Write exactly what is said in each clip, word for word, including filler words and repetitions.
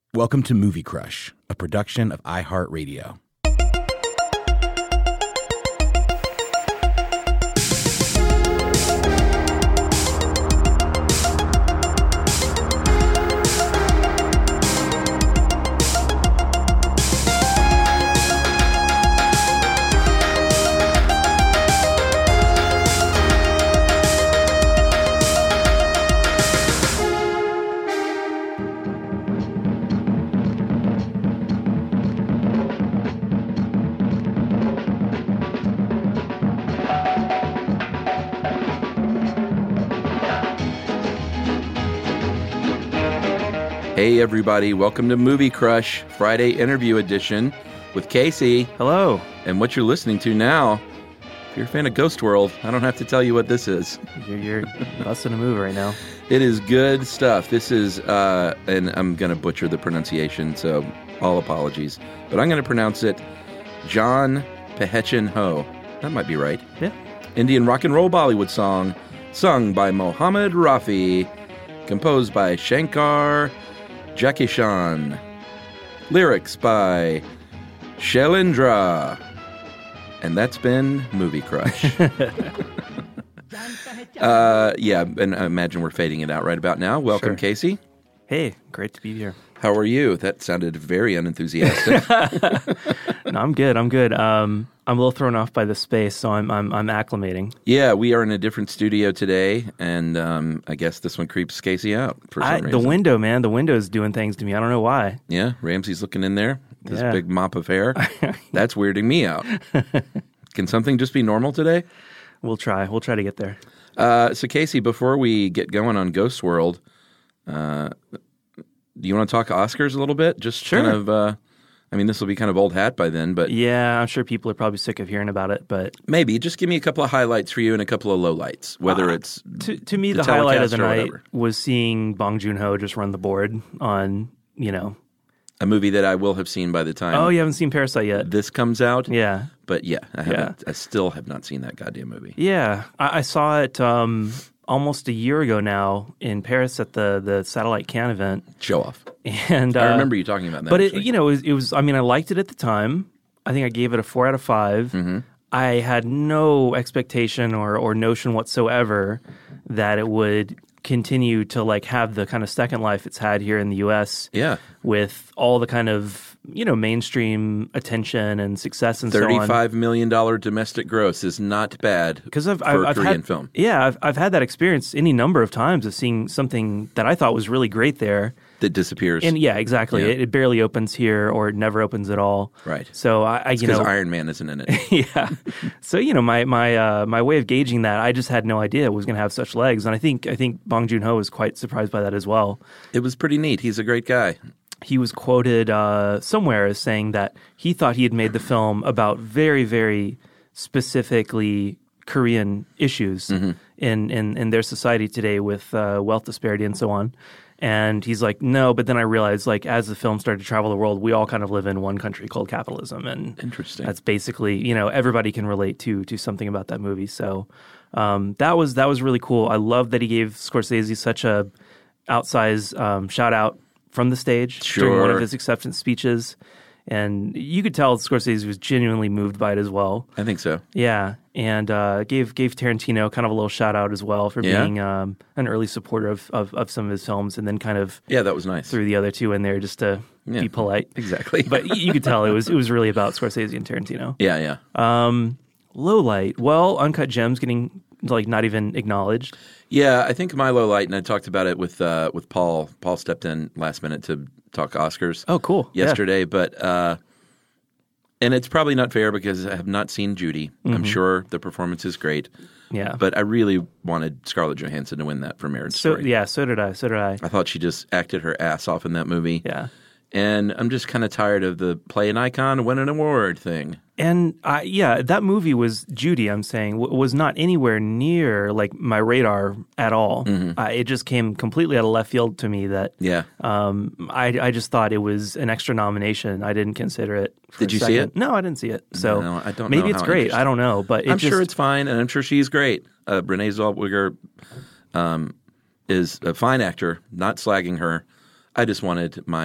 Welcome to Movie Crush, a production of iHeartRadio. Hey everybody, welcome to Movie Crush, Friday interview edition with Casey. Hello. And what you're listening to now, if you're a fan of Ghost World, I don't have to tell you what this is. You're, you're busting a move right now. It is good stuff. This is, uh, and I'm going to butcher the pronunciation, so all apologies. But I'm going to pronounce it John Pehechin Ho. That might be right. Yeah. Indian rock and roll Bollywood song, sung by Mohammed Rafi, composed by Shankar Jackishan. Lyrics by Shailendra. And that's been Movie Crush. uh, yeah, and I imagine we're fading it out right about now. Welcome, Sure. Casey. Hey, great to be here. How are you? That sounded very unenthusiastic. No, I'm good. I'm good. Um, I'm a little thrown off by the space, so I'm I'm, I'm acclimating. Yeah, we are in a different studio today, and um, I guess this one creeps Casey out for some I, reason. the window, man, the window's doing things to me. I don't know why. Yeah, Ramsey's looking in there. This Yeah. big mop of hair. That's weirding me out. Can something just be normal today? We'll try. We'll try to get there. Uh, so, Casey, before we get going on Ghost World, uh, do you want to talk Oscars a little bit? Just Sure. kind of, uh, I mean, this will be kind of old hat by then, but Yeah, I'm sure people are probably sick of hearing about it, but maybe just give me a couple of highlights for you and a couple of lowlights, whether Uh, it's to to me, the the, highlight of the telecast or night whatever. was seeing Bong Joon-ho just run the board on, you know. a movie that I will have seen by the time Oh, you haven't seen Parasite yet? this comes out. Yeah. But yeah, I haven't. I still have not seen that goddamn movie. Yeah, I, I saw it um, almost a year ago now in Paris at the the Satellite Cannes event, Show off. and uh, I remember you talking about that. But it, actually. you know, it was, it was. I mean, I liked it at the time. I think I gave it a four out of five. Mm-hmm. I had no expectation or or notion whatsoever that it would continue to like have the kind of second life it's had here in the U S yeah, with all the kind of, you know, mainstream attention and success and so on. thirty-five million dollar domestic gross is not bad Because I've, for I've, a I've Korean had, film. Yeah, I've, I've had that experience any number of times of seeing something that I thought was really great there. That disappears. And yeah, exactly. Yeah. It, it barely opens here or it never opens at all. Right. So I, I you Because know, Iron Man isn't in it. yeah. So you know, my my uh, my way of gauging that, I just had no idea it was going to have such legs, and I think I think Bong Joon-ho was quite surprised by that as well. It was pretty neat. He's a great guy. He was quoted uh, somewhere as saying that he thought he had made the film about very, very specifically Korean issues Mm-hmm. in, in, in their society today with uh, wealth disparity and so on. And he's like, no, but then I realized, like, as the film started to travel the world, we all kind of live in one country called capitalism. And Interesting. that's basically, you know, everybody can relate to to something about that movie. So um, that was that was really cool. I love that he gave Scorsese such a outsized um, shout out from the stage during one Sure. of his acceptance speeches. And you could tell Scorsese was genuinely moved by it as well. I think so. Yeah, and uh, gave gave Tarantino kind of a little shout out as well for Yeah? being um, an early supporter of, of, of some of his films, and then kind of Yeah, that was nice. threw the other two in there just to Yeah. be polite. Exactly. But y- you could tell it was it was really about Scorsese and Tarantino. yeah, yeah. Um, low light, well, Uncut Gems getting like not even acknowledged. Yeah, I think my low light, and I talked about it with uh, with Paul. Paul stepped in last minute to talk Oscars. Oh, cool. Yeah. Yesterday, but uh, and it's probably not fair because I have not seen Judy. I'm sure the performance is great, Yeah. but I really wanted Scarlett Johansson to win that for Marriage so Story. yeah, so did I. So did I. I thought she just acted her ass off in that movie. Yeah. And I'm just kind of tired of the play an icon, win an award thing. And I, yeah, that movie was Judy. I'm saying w- was not anywhere near like my radar at all. Uh, it just came completely out of left field to me. That Yeah. um, I, I just thought it was an extra nomination. I didn't consider it. For Did a you see second. it? No, I didn't see it. So No, I don't maybe know it's how great. interesting. I don't know, but it I'm just, sure it's fine, and I'm sure she's great. Uh, Renee Zellweger um, is a fine actor, not slagging her. I just wanted my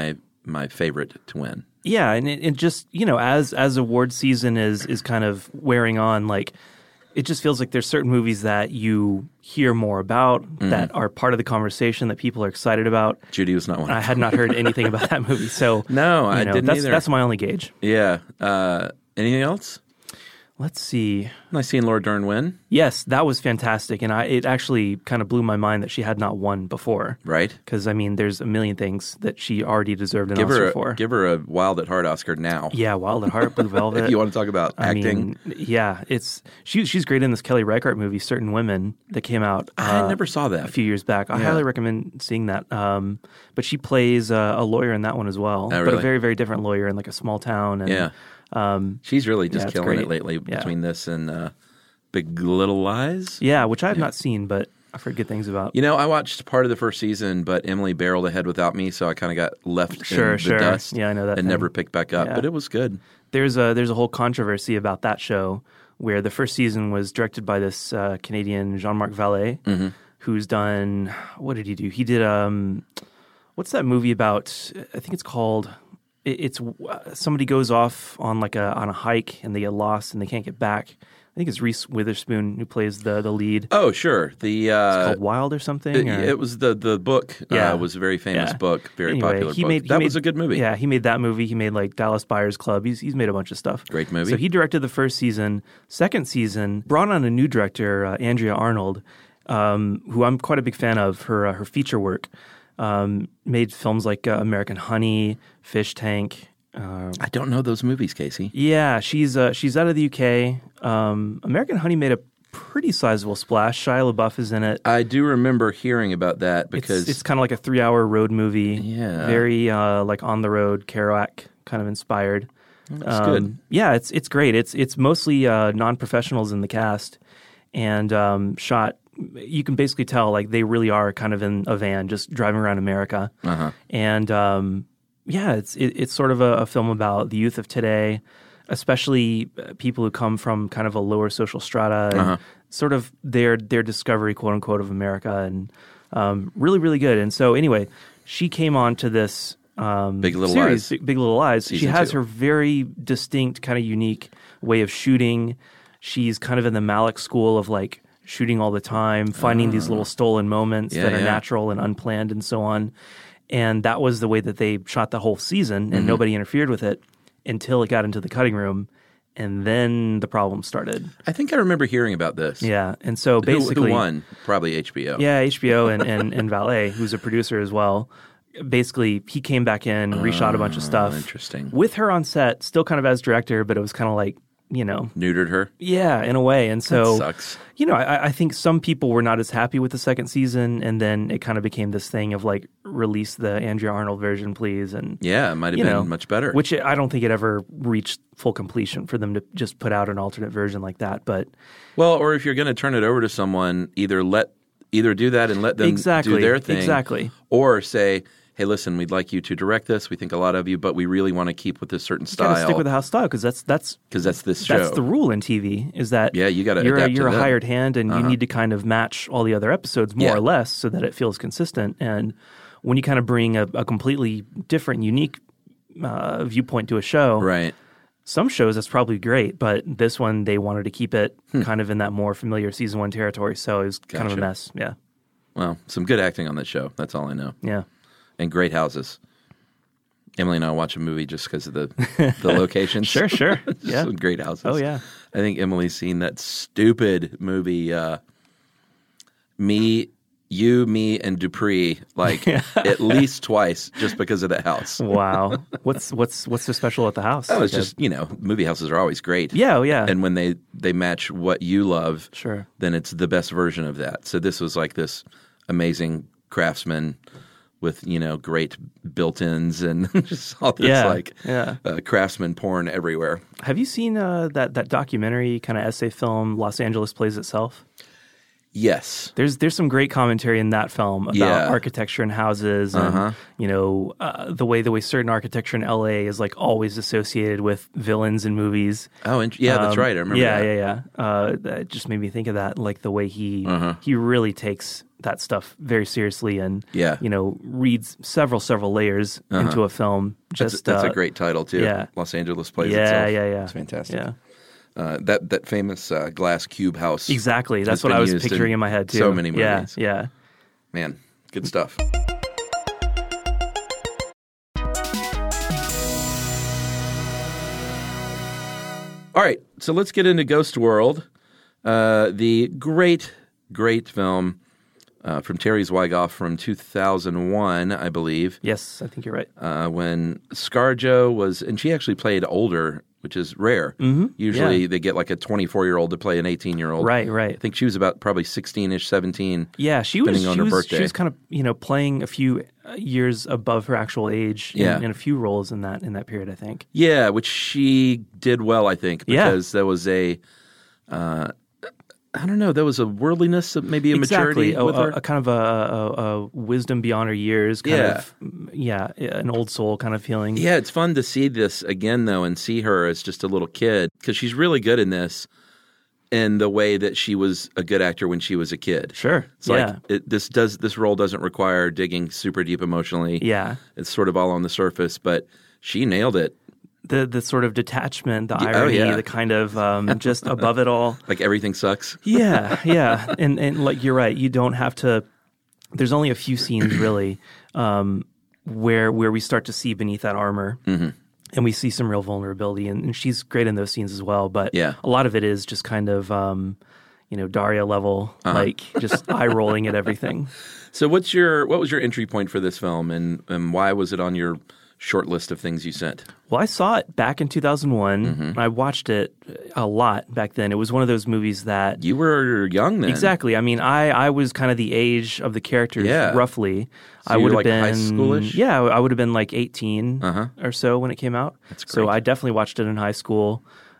my favorite to win. Yeah, and it, it just, you know, as as award season is is kind of wearing on, like, it just feels like there's certain movies that you hear more about, mm-hmm. that are part of the conversation that people are excited about. Judy was not one. I had not heard anything about that movie, so no, I you know, didn't that's, either. That's my only gauge. Yeah. Uh, anything else? Let's see. Nice seeing Laura Dern win. Yes, that was fantastic, and I it actually kind of blew my mind that she had not won before. Right. Because I mean, there's a million things that she already deserved an give Oscar her a, for. Give her a Wild at Heart Oscar now. Yeah, Wild at Heart, Blue Velvet. If you want to talk about I acting, mean, yeah, it's she, she's great in this Kelly Reichardt movie, Certain Women, that came out. I uh, never saw that a few years back. I Yeah. highly recommend seeing that. Um, but she plays uh, a lawyer in that one as well, Oh, but really? a very very different lawyer in like a small town. And, yeah. um, She's really just yeah, it's killing great. it lately Yeah. between this and uh, Big Little Lies. yeah, which I have not seen, but I've heard good things about. You know, I watched part of the first season, but Emily barreled ahead without me, so I kind of got left Sure, in the sure. dust. Yeah, I know that and thing. never picked back up. Yeah. But it was good. There's a there's a whole controversy about that show where the first season was directed by this uh, Canadian Jean-Marc Vallée, Mm-hmm. who's done, what did he do? He did um, what's that movie about? I think it's called. it- It's uh, somebody goes off on like a on a hike and they get lost and they can't get back. I think it's Reese Witherspoon who plays the the lead. Oh, sure. The uh, It's called Wild or something. it, or- it was the the book. Yeah. Uh, was a very famous Yeah. book, very Anyway, popular he book. made- he that made- was a good movie. Yeah, he made that movie. He made like Dallas Buyers Club. He's he's made a bunch of stuff. Great movie. So he directed the first season. Second season brought on a new director, uh, Andrea Arnold, um, who I'm quite a big fan of. Her uh, her feature work, um, made films like uh, American Honey, Fish Tank. Uh, I don't know those movies, Casey. yeah, she's uh, she's out of the U K. Um, American Honey made a pretty sizable splash. Shia LaBeouf is in it. I do remember hearing about that because it's, it's kind of like a three-hour road movie. Yeah. very uh, like on the road Kerouac kind of inspired. That's Um, good. Yeah, it's it's great. It's it's mostly uh, non-professionals in the cast, and um, shot. You can basically tell like they really are kind of in a van, just driving around America. Uh-huh. And um, yeah, it's it, it's sort of a, a film about the youth of today, especially uh, people who come from kind of a lower social strata, and Uh-huh. sort of their their discovery, quote unquote, of America, and um, really really good. And so anyway, she came on to this. Um, Big Little series, Lies. Big, Big Little Lies. She Season has two. her very distinct, kind of unique way of shooting. She's kind of in the Malick school of like shooting all the time, finding these little stolen moments Yeah, that are yeah. natural and unplanned and so on. And that was the way that they shot the whole season, and Mm-hmm. nobody interfered with it until it got into the cutting room, and then the problem started. I think I remember hearing about this. Yeah, and so Who- basically, who won? Probably H B O. yeah, H B O and, and, and Valet, who's a producer as well. Basically, he came back in, reshot a bunch of stuff. Oh, interesting. With her on set, still kind of as director, but it was kind of like, you know, Neutered her. yeah, in a way. And so, Sucks. you know, I, I think some people were not as happy with the second season, and then it kind of became this thing of like, release the Andrea Arnold version, please. And Yeah, it might have you been know, much better. Which I don't think it ever reached full completion for them to just put out an alternate version like that. But Well, or if you're going to turn it over to someone, either let either do that and let them Exactly, do their thing, exactly. or say, "Hey, listen, we'd like you to direct this. We think a lot of you, but we really want to keep with this certain you got to style stick with the house style because that's that's because that's this show." that's the rule in T V is that Yeah, you gotta you're a, adapt to you're a them. hired hand and Uh-huh. you need to kind of match all the other episodes more Yeah. or less so that it feels consistent. And when you kind of bring a, a completely different, unique uh, viewpoint to a show, Right. some shows that's probably great, but this one they wanted to keep it Hmm. kind of in that more familiar season one territory, so it was kind of a Gotcha. mess. Yeah, Well, some good acting on that show. That's all I know. yeah. And great houses. Emily and I watch a movie just because of the the locations. Sure, sure. Yeah. Some great houses. Oh, yeah. I think Emily's seen that stupid movie, uh, Me, You, Me, and Dupree, like at least twice just because of that house. Wow. What's what's what's so special at the house? Oh, it's Like a- just, you know, movie houses are always great. yeah, oh, yeah. And when they, they match what you love, Sure. then it's the best version of that. So this was like this amazing craftsman with, you know, great built-ins and just all this Yeah, like yeah. uh, craftsman porn everywhere. Have you seen uh, that that documentary kind of essay film, Los Angeles Plays Itself? Yes. There's there's some great commentary in that film about Yeah. architecture and houses, and Uh-huh. you know uh, the way the way certain architecture in L A is like always associated with villains in movies. Oh, and, yeah, that's Um, right. I remember yeah, that. Yeah, yeah, Uh, that just made me think of that, like the way he Uh-huh. he really takes that stuff very seriously and Yeah. you know reads several several layers Uh-huh. into a film. That's, Just that's uh, a great title too. yeah. Los Angeles plays yeah, itself. yeah, yeah. It's fantastic. Yeah, Uh, that that famous uh, glass cube house. exactly. has That's what been I was used picturing in, my head too. So many Yeah, movies. yeah. Man, good stuff. All right, so let's get into Ghost World, uh, the great, great film uh, from Terry Zwigoff from two thousand one, I believe, Yes, I think you're right. uh, when ScarJo was, and she actually played older, which is rare. Mm-hmm. Usually Yeah. they get like a twenty-four-year-old to play an eighteen-year-old. Right, right. I think she was about probably sixteen-ish, seventeen. Yeah, she was. depending on She her was, birthday. she was kind of you know playing a few uh, years above her actual age. Yeah. in, in a few roles in that in that period, I think. Yeah, which she did well, I think, Yeah. because there was a, uh, I don't know, there was a worldliness, maybe a Exactly, maturity a, with a, her. a kind of a, a, a wisdom beyond her years. Kind Yeah. of, yeah, an old soul kind of feeling. Yeah, it's fun to see this again, though, and see her as just a little kid, because she's really good in this in the way that she was a good actor when she was a kid. Sure. It's yeah. like it, this does this role doesn't require digging super deep emotionally. Yeah. It's sort of all on the surface, but she nailed it. The the sort of detachment, the Yeah, oh, irony, yeah. the kind of um, just above it all. Like everything sucks. Yeah, yeah, and and like you're right. You don't have to. There's only a few scenes really um, where where we start to see beneath that armor, Mm-hmm. and we see some real vulnerability. And, and she's great in those scenes as well. But Yeah. a lot of it is just kind of um, you know Daria level, Uh-huh. like just eye rolling at everything. So what's your what was your entry point for this film, and, and why was it on your short list of things you sent? Well, I saw it back in two thousand one. Mm-hmm. I watched it a lot back then. It was one of those movies that You were young then. Exactly. I mean, I, I was kind of the age of the characters, Yeah. roughly. So I you would were have like been high schoolish? Yeah, I would have been like eighteen Uh-huh. or so when it came out. That's So great. I definitely watched it in high school.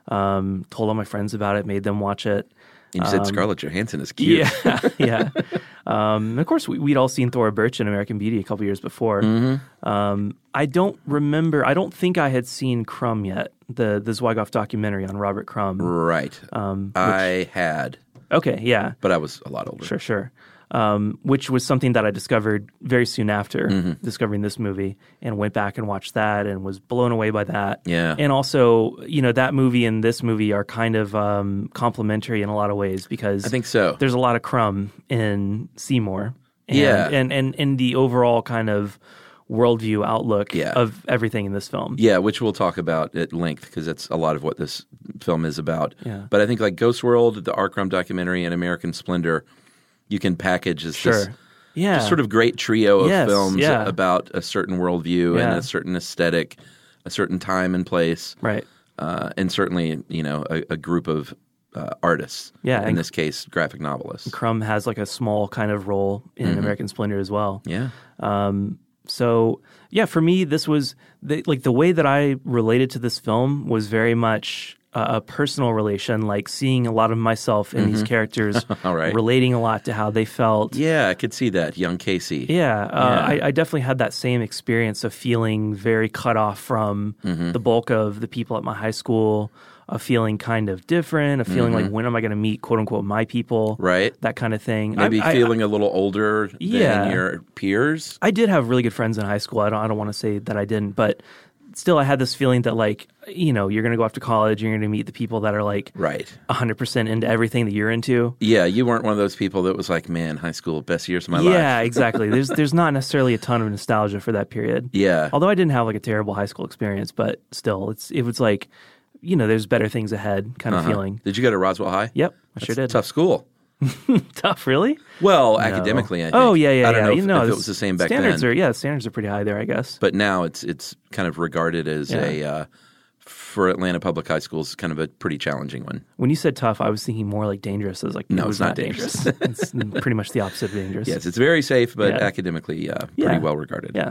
Um, told all my friends about it, made them watch it. And you said Scarlett Johansson is cute. Yeah, yeah. Um, and of course, we, we'd all seen Thora Birch in American Beauty a couple years before. Mm-hmm. Um, I don't remember. I don't think I had seen Crumb yet. The the Zwigoff documentary on Robert Crumb. Right. Um, I had, Okay, yeah. but I was a lot older. Sure, sure. Um, which was something that I discovered very soon after Mm-hmm. discovering this movie, and went back and watched that and was blown away by that. Yeah. And also, you know, that movie and this movie are kind of um, complementary in a lot of ways because I think so. there's a lot of Crumb in Seymour. And, Yeah. And, and, and the overall kind of worldview outlook Yeah. of everything in this film. Yeah, which we'll talk about at length because that's a lot of what this film is about. Yeah. But I think like Ghost World, the R. Crumb documentary, and American Splendor, you can package as Sure. this Yeah. sort of great trio of Yes, films yeah. about a certain worldview Yeah. and a certain aesthetic, a certain time and place, Right. uh, and certainly, you know, a, a group of uh, artists. Yeah, In and- this case, graphic novelists. Crumb has like a small kind of role in Mm-hmm. American Splendor as well. Yeah. Um, so yeah, for me, this was the, like the way that I related to this film was very much a, a personal relation, like seeing a lot of myself in these characters, All right. relating a lot to how they felt. Yeah, I could see that. Young Casey. Yeah, uh, Yeah. I, I definitely had that same experience of feeling very cut off from Mm-hmm. the bulk of the people at my high school, of feeling kind of different, of feeling like when am I going to meet quote unquote my people, Mm-hmm. Right. that kind of thing. Maybe I, I- feeling a little older Yeah. than your peers. I did have really good friends in high school. I don't I don't want to say that I didn't, but still I had this feeling that like, you know, you're going to go off to college, you're going to meet the people that are like Right. one hundred percent into everything that you're into. Yeah, you weren't one of those people that was like, man, high school, best years of my life. Yeah, exactly. There's there's not necessarily a ton of nostalgia for that period. Yeah. Although I didn't have like a terrible high school experience, but still it's it was like, you know, there's better things ahead kind of Uh-huh. feeling. Did you go to Roswell High? Yep, I That's sure a did. tough school. Tough, really? Well, academically, I think. Oh yeah, yeah, I don't yeah. know you if, know, if it the was the same back standards then. Are, yeah, standards are pretty high there, I guess. But now it's it's kind of regarded as Yeah. a, uh, for Atlanta public high schools, kind of a pretty challenging one. When you said tough, I was thinking more like dangerous. I was like, No, it it's was not not dangerous. it's pretty much the opposite of dangerous. Yes, it's very safe, but Yeah. academically uh, pretty Yeah. well regarded. Yeah.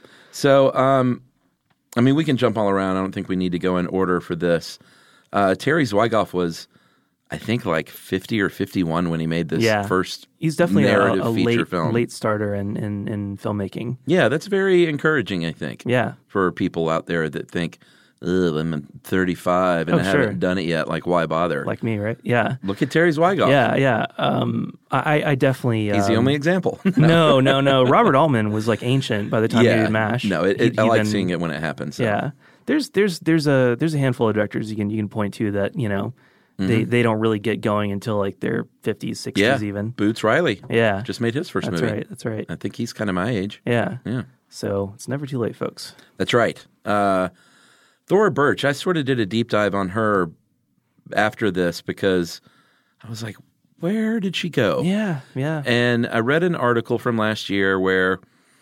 So, um, I mean, we can jump all around. I don't think we need to go in order for this. Uh, Terry Zwigoff was, I think, like fifty or fifty-one when he made this Yeah. first He's definitely a, narrative a feature late, film. late starter in, in, in filmmaking. Yeah, that's very encouraging, I think. Yeah. For people out there that think, ugh, I'm thirty-five and Oh, I sure. haven't done it yet. Like, why bother? Like me, right? Yeah. Look at Terry Zwigoff. Yeah, yeah. Um, I, I definitely. He's um, the only example. no, no, no. Robert Altman was like ancient by the time yeah. he did MASH. No, it, He- it, I he like then- seeing it when it happens. So. Yeah, there's there's there's a there's a handful of directors you can you can point to that you know they they don't really get going until like their fifties, sixties Yeah. even. Boots Riley. Yeah, Just made his first that's movie. right. That's right. I think he's kind of my age. Yeah. Yeah. So it's never too late, folks. That's right. Uh, Thora Birch, I sort of did a deep dive on her after this because I was like, where did she go? Yeah, yeah. And I read an article from last year where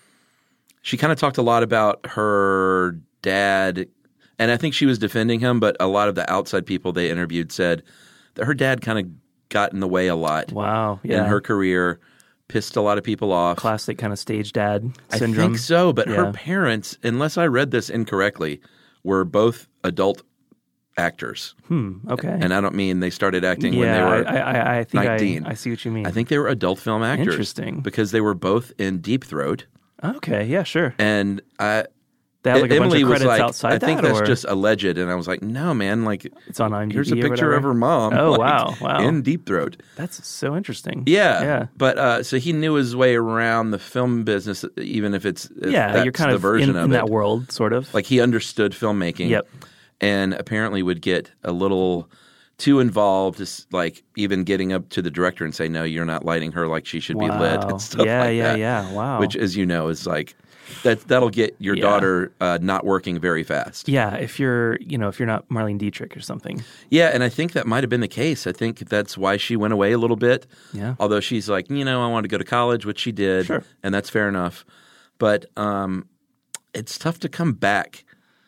she kind of talked a lot about her dad, and I think she was defending him, but a lot of the outside people they interviewed said that her dad kind of got in the way a lot Wow. Yeah. in her career, pissed a lot of people off. Classic kind of stage dad I syndrome. think so, but Yeah. her parents, unless I read this incorrectly, were both adult actors. Hmm. Okay. And I don't mean they started acting yeah, when they were I, I, I think nineteen. I, I see what you mean. I think they were adult film actors. Interesting. Because they were both in Deep Throat. Okay. Yeah. Sure. And I, They have like a Emily bunch of was credits like, outside I think that, that's or just alleged. And I was like, no, man, like, it's on IMDb. here's a or picture whatever. of her mom. Oh like, wow! Wow. In Deep Throat. That's so interesting. Yeah. Yeah. But uh, so he knew his way around the film business, even if it's if Yeah. that's You're kind the of version in, of in it. that world, sort of. Like he understood filmmaking. Yep. And apparently would get a little too involved, just like even getting up to the director and say, no, you're not lighting her like she should be lit Wow. and stuff Yeah, like yeah, that. yeah. Wow. Which, as you know, is like that that'll get your Yeah. daughter uh, not working very fast. Yeah, if you're, you know, if you're not Marlene Dietrich or something. Yeah, and I think that might have been the case. I think that's why she went away a little bit. Yeah. Although she's like, you know, I want to go to college, which she did. Sure. And that's fair enough. But um, it's tough to come back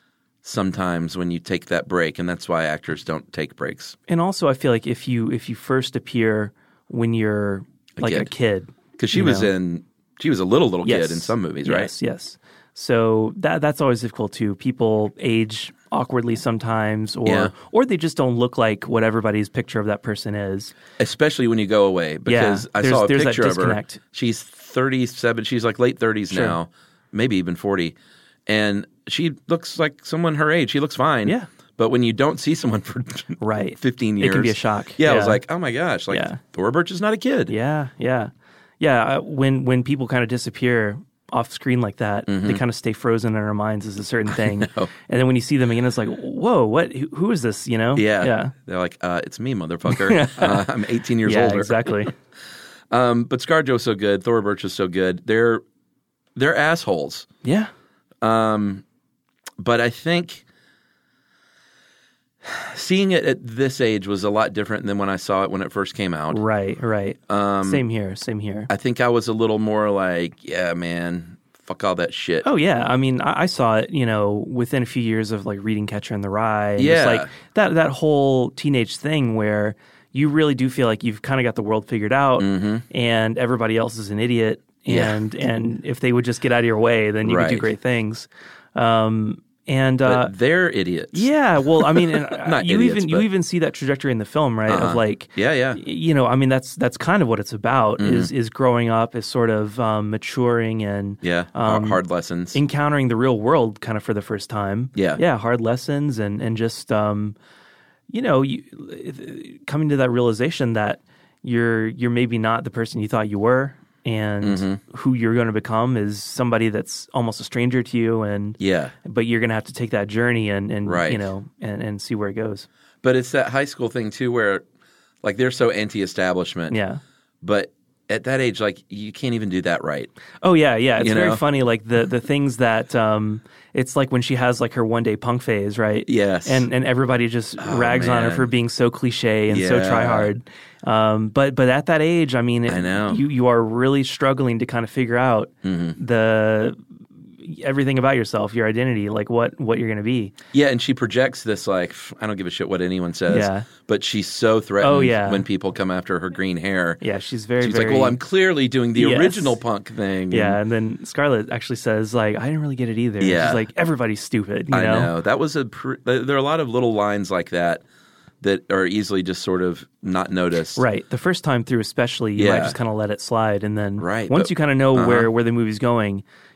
sometimes when you take that break, and that's why actors don't take breaks. And also, I feel like if you if you first appear when you're like a kid. kid, Because she you was know. in, she was a little little Yes. kid in some movies, right? Yes, yes. So that that's always difficult too. People age awkwardly sometimes, or Yeah. or they just don't look like what everybody's picture of that person is. Especially when you go away, because I there's- saw a there's that picture of her. disconnect. She's thirty-seven. She's like late thirties Sure. now, maybe even forty, and she looks like someone her age. She looks fine. Yeah. But when you don't see someone for Right. fifteen It years, can be a shock. Yeah, I was Yeah. like, oh my gosh, like Yeah. Thora Birch is not a kid. Yeah, yeah, yeah. Uh, when when people kind of disappear off screen like that, Mm-hmm. they kind of stay frozen in our minds as a certain thing, and then when you see them again, it's like, whoa, what? Who, who is this? You know? Yeah, yeah, They're like, uh, it's me, motherfucker. uh, I'm eighteen years yeah, older. exactly. Um, but ScarJo's so good. Thora Birch is so good. They're they're assholes. Yeah, But I think seeing it at this age was a lot different than when I saw it when it first came out. right, right. Um, same here, same here. I think I was a little more like, yeah, man, fuck all that shit. Oh yeah, I mean, I, I saw it, you know, within a few years of like reading Catcher in the Rye. And Yeah. just, like that that whole teenage thing where you really do feel like you've kind of got the world figured out, and everybody else is an idiot. Mm-hmm. Yeah. And and if they would just get out of your way, then you could do Right. great things. Um, and uh, But they're idiots. yeah, well, I mean, and, uh, Not you idiots, even you but- even see that trajectory in the film, right? Uh-huh. Of like, Yeah, yeah. y- you know, I mean, that's that's kind of what it's about Mm-hmm. is is growing up, is sort of um, maturing and Yeah, um, hard lessons. encountering the real world kind of for the first time. Yeah. yeah, hard lessons and and just um, you know, you, coming to that realization that you're you're maybe not the person you thought you were, and Mm-hmm. who you're going to become is somebody that's almost a stranger to you, and yeah. but you're going to have to take that journey and and Right. you know and and see where it goes. But it's that high school thing, too, where like they're so anti-establishment. Yeah. But at that age, like you can't even do that right. Oh yeah, yeah. It's You very know? funny. Like the the things that um, it's like when she has like her one day punk phase, right? Yes. And and everybody just rags on her man. for being so cliche and so Yeah. try hard. Um, but but at that age, I mean, it, I know. you you are really struggling to kind of figure out Mm-hmm. the everything about yourself, your identity, like what what you're going to be. Yeah, and she projects this like, "Pff, I don't give a shit what anyone says. Yeah. But she's so threatened Oh, yeah. when people come after her green hair. Yeah, she's very She's very. like, well, I'm clearly doing the Yes. original punk thing. Yeah, and then Scarlett actually says like, I didn't really get it either. Yeah. She's like, everybody's stupid. You I know? know. That was a. Pr- there are a lot of little lines like that that are easily just sort of not noticed. Right. The first time through, especially, you might Yeah. just kind of let it slide, and then Right, once but- you kind of know uh-huh. where where the movie's going,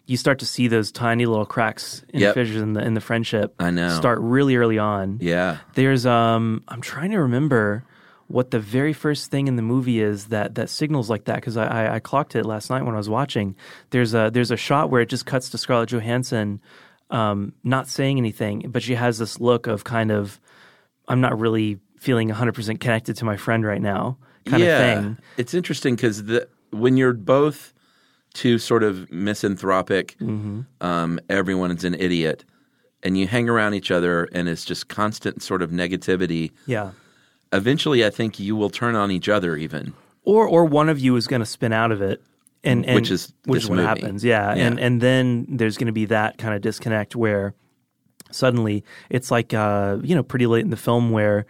you start to see those tiny little cracks and Yep. fissures in the in the friendship. I know. Start really early on. Yeah. There's um, I'm trying to remember what the very first thing in the movie is that that signals like that, because I, I I clocked it last night when I was watching. There's a there's a shot where it just cuts to Scarlett Johansson, um, not saying anything, but she has this look of kind of, I'm not really feeling one hundred percent connected to my friend right now, kind yeah. of thing. It's interesting because when you're both two sort of misanthropic, Mm-hmm. um, everyone is an idiot, and you hang around each other and it's just constant sort of negativity, Yeah. eventually I think you will turn on each other even. Or or one of you is going to spin out of it, and, and Which is which this is what movie. happens, yeah. Yeah. And and then there's going to be that kind of disconnect where suddenly it's like uh, you know, pretty late in the film where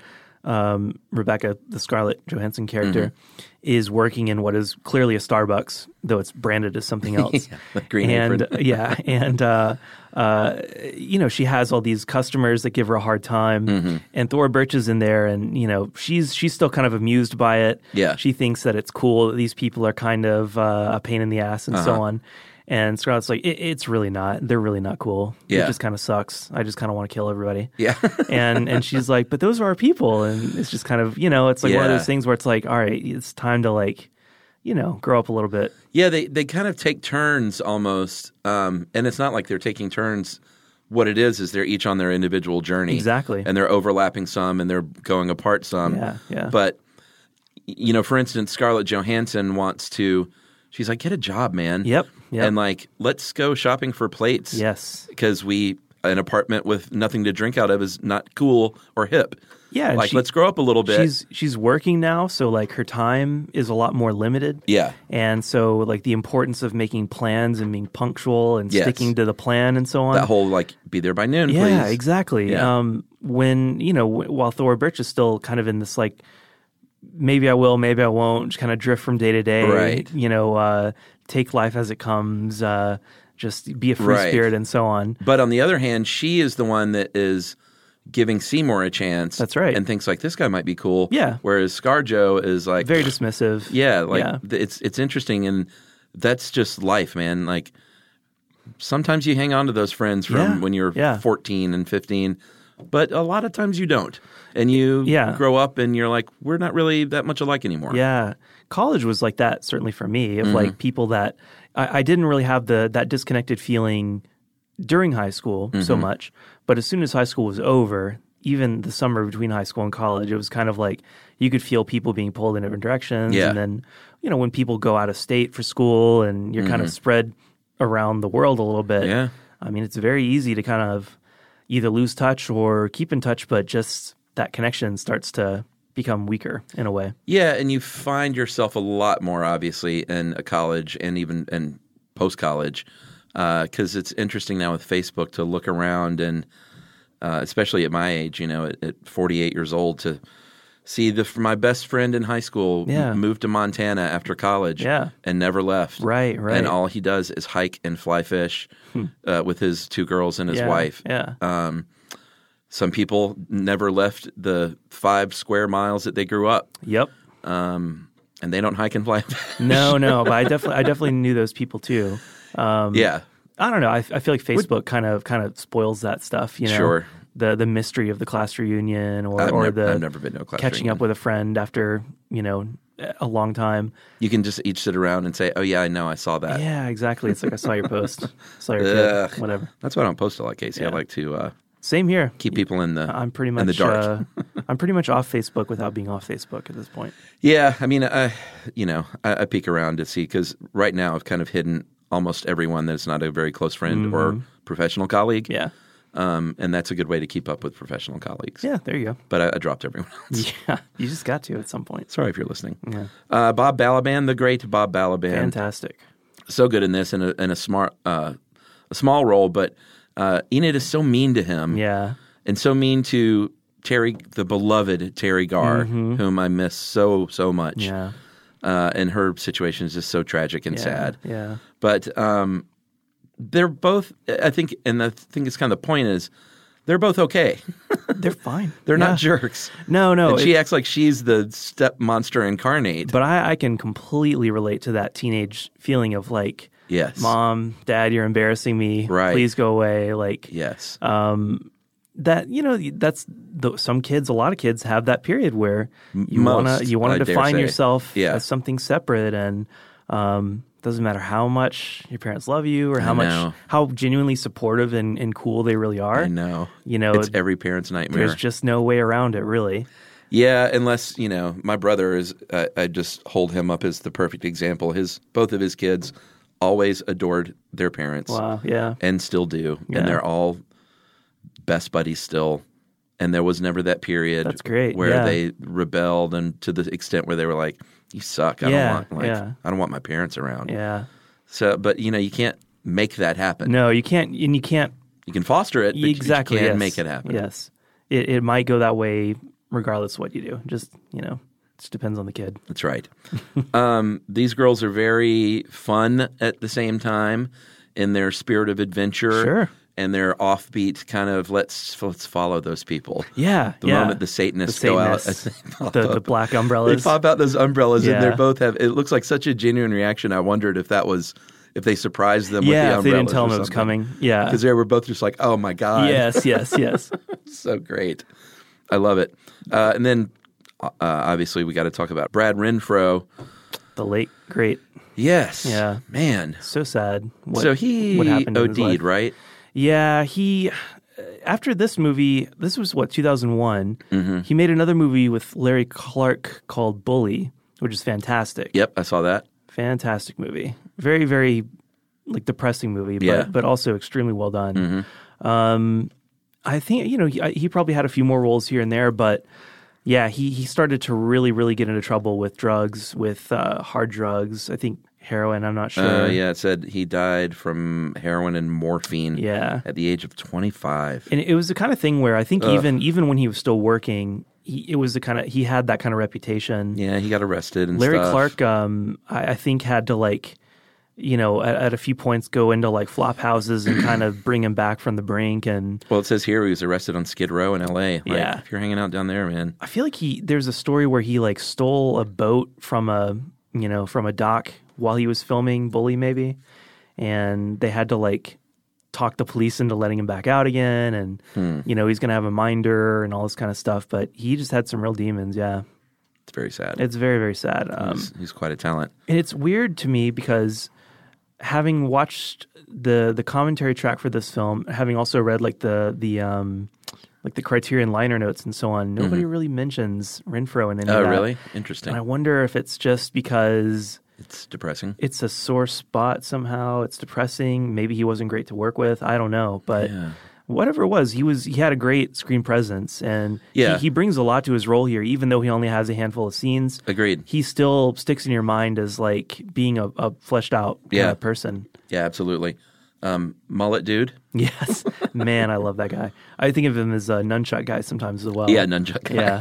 um, Rebecca, the Scarlett Johansson character, Mm-hmm. is working in what is clearly a Starbucks, though it's branded as something else. Yeah, the green and apron. yeah, and uh, uh, you know, she has all these customers that give her a hard time, Mm-hmm. and Thora Birch is in there, and you know, she's she's still kind of amused by it. Yeah. She thinks that it's cool that these people are kind of uh, a pain in the ass and so Uh-huh. on. And Scarlett's like, it, it's really not. They're really not cool. Yeah. It just kind of sucks. I just kind of want to kill everybody. Yeah. and and she's like, but those are our people. And it's just kind of, you know, it's like one of Yeah. those things where it's like, all right, it's time to like, you know, grow up a little bit. Yeah, they, they kind of take turns almost, um, and it's not like they're taking turns. What it is is they're each on their individual journey. Exactly. And they're overlapping some and they're going apart some. Yeah, yeah. But, you know, for instance, Scarlett Johansson wants to, she's like, get a job, man. Yep, yep. And like, let's go shopping for plates. Yes. Because we, an apartment with nothing to drink out of is not cool or hip. Yeah. and Like, she- let's grow up a little bit. She's she's working now, so like her time is a lot more limited. Yeah. And so like the importance of making plans and being punctual and Yes. sticking to the plan and so on. That whole, like, be there by noon, Yeah, please. exactly. Yeah. Um, when you know, w- while Thora Birch is still kind of in this like, maybe I will, maybe I won't, just kind of drift from day to day. Right. You know, uh, take life as it comes. Uh, just be a free Right. spirit and so on. But on the other hand, she is the one that is giving Seymour a chance. That's right. And thinks like, this guy might be cool. Yeah. Whereas ScarJo is like, Very dismissive. yeah, like Yeah. th- it's it's interesting, and that's just life, man. Like sometimes you hang on to those friends from Yeah. when you're Yeah. fourteen and fifteen, but a lot of times you don't, and you Yeah. grow up and you're like, we're not really that much alike anymore. Yeah, college was like that certainly for me. Of Mm-hmm. like people that I, I didn't really have the that disconnected feeling during high school so Mm-hmm. much, but as soon as high school was over, even the summer between high school and college, it was kind of like you could feel people being pulled in different directions. Yeah. And then you know when people go out of state for school and you're kind of spread around the world a little bit. Mm-hmm. Yeah. I mean it's very easy to kind of either lose touch or keep in touch, but just that connection starts to become weaker in a way. Yeah, and you find yourself a lot more obviously in a college and even in post college, because it's interesting now with Facebook to look around and uh, especially at my age, you know, at, at forty-eight years old, to see the my best friend in high school Yeah. m- moved to Montana after college, Yeah. and never left. Right, right. And all he does is hike and fly fish uh, with his two girls and his Yeah, wife. Yeah. Um, some people never left the five square miles that they grew up. Yep. Um, and they don't hike and fly. No, no, but I definitely, I definitely knew those people too. Um, yeah, I don't know. I, I feel like Facebook kind of, kind of spoils that stuff. You know, Sure. the the mystery of the class reunion, or I've, or nev- the I've never been to a class catching reunion. up with a friend after you know a long time. You can just each sit around and say, "Oh yeah, I know, I saw that." Yeah, exactly. It's like I saw your post, saw your Ugh. kid, whatever. That's why I don't post a lot, Casey. I Yeah. like to uh, Same here. keep people in the I'm pretty much in the dark. Uh, I'm pretty much off Facebook without being off Facebook at this point. Yeah, I mean, I, you know, I, I peek around to see because right now I've kind of hidden almost everyone that's not a very close friend or professional colleague. Mm-hmm. Yeah. Um, and that's a good way to keep up with professional colleagues. Yeah. There you go. But I, I dropped everyone else. Yeah. You just got to at some point. Sorry if you're listening. Yeah. Uh, Bob Balaban, the great Bob Balaban, Fantastic. so good in this, in a, in a smart, uh, a small role, but uh, Enid is so mean to him, Yeah. and so mean to Terry, the beloved Terry Garr, whom I miss so so much. Mm-hmm. Yeah. Uh, and her situation is just so tragic and Yeah. sad. Yeah. But um, they're both, I think, and I think it's kind of the point is, they're both okay. They're fine. They're Yeah. not jerks. No, no. And she it- acts like she's the step monster incarnate. but I, I can completely relate to that teenage feeling of like, Yes. Mom, Dad, you're embarrassing me. Right. Please go away. Like, Yes. um, that, you know, that's the, some kids, a lot of kids have that period where you Most, want to you want I to dare define say. yourself Yeah. as something separate, and um, doesn't matter how much your parents love you or how I much know. how genuinely supportive and, and cool they really are. I know. You know, It's every parent's nightmare. there's just no way around it, really. Yeah, unless, you know, my brother is, uh, I just hold him up as the perfect example. His Both of his kids always adored their parents. Wow. Yeah. And still do. Yeah. And they're all best buddies still. And there was never that period That's great, where yeah. they rebelled, and to the extent where they were like, you suck. I Yeah, don't want like yeah. I don't want my parents around. Yeah. So but you know, you can't make that happen. No, you can't, and you can't You can foster it, but exactly you can't yes. make it happen. Yes, it it might go that way regardless of what you do. Just you know, it just depends on the kid. That's right. um, these girls are very fun at the same time in their spirit of adventure. Sure. And their offbeat kind of let's let's follow those people. Yeah, The yeah. moment the Satanists, The go out, Satanists, they pop the, the up. black They umbrellas. pop out those umbrellas, and Yeah. they both have. It looks like such a genuine reaction. I wondered if that was if they surprised them. yeah, with the if they umbrellas didn't tell or them it was something. coming. Yeah, because they were both just like, "Oh my god!" yes, yes, yes. So great. I love it. Uh, and then uh, obviously we got to talk about Brad Renfro. The late great. Yes. Yeah. Man. So sad. What, so he what happened in his OD'd, life. right? Yeah, he. After this movie, this was what two thousand one. Mm-hmm. He made another movie with Larry Clark called Bully, which is fantastic. Yep, I saw that. Fantastic movie. Very, very like depressing movie, but Yeah. but also extremely well done. Mm-hmm. Um, I think you know he, he probably had a few more roles here and there, but yeah, he he started to really, really get into trouble with drugs, with uh, hard drugs. I think heroin. I'm not sure. Uh, yeah, it said he died from heroin and morphine. Yeah. At the age of twenty-five. And it was the kind of thing where I think Ugh. even even when he was still working, he, it was the kind of he had that kind of reputation. Yeah, he got arrested and Larry stuff. Clark, um, I, I think, had to like, you know, at, at a few points go into like flop houses and kind of bring him back from the brink. And Well, it says here he was arrested on Skid Row in L A. Like, Yeah. if you're hanging out down there, man. I feel like he there's a story where he like stole a boat from a you know from a dock while he was filming Bully, maybe, and they had to like talk the police into letting him back out again, and Hmm. you know he's gonna have a minder and all this kind of stuff. But he just had some real demons. Yeah, It's very sad. it's very very sad. Um, he's, he's quite a talent. and it's weird to me because having watched the the commentary track for this film, having also read like the the um like the Criterion liner notes and so on, nobody really mentions Renfro in any Oh, of that. really? Interesting. And I wonder if it's just because It's depressing. it's a sore spot somehow. It's depressing. Maybe he wasn't great to work with. I don't know, but Yeah. whatever it was, he was he had a great screen presence, and Yeah. he, he brings a lot to his role here. Even though he only has a handful of scenes, Agreed. he still sticks in your mind as like being a, a fleshed out kind Yeah. of person. Yeah, absolutely. Um, mullet dude. Yes, man, I love that guy. I think of him as a nunchuck guy sometimes as well. Yeah, nunchuck guy. Yeah.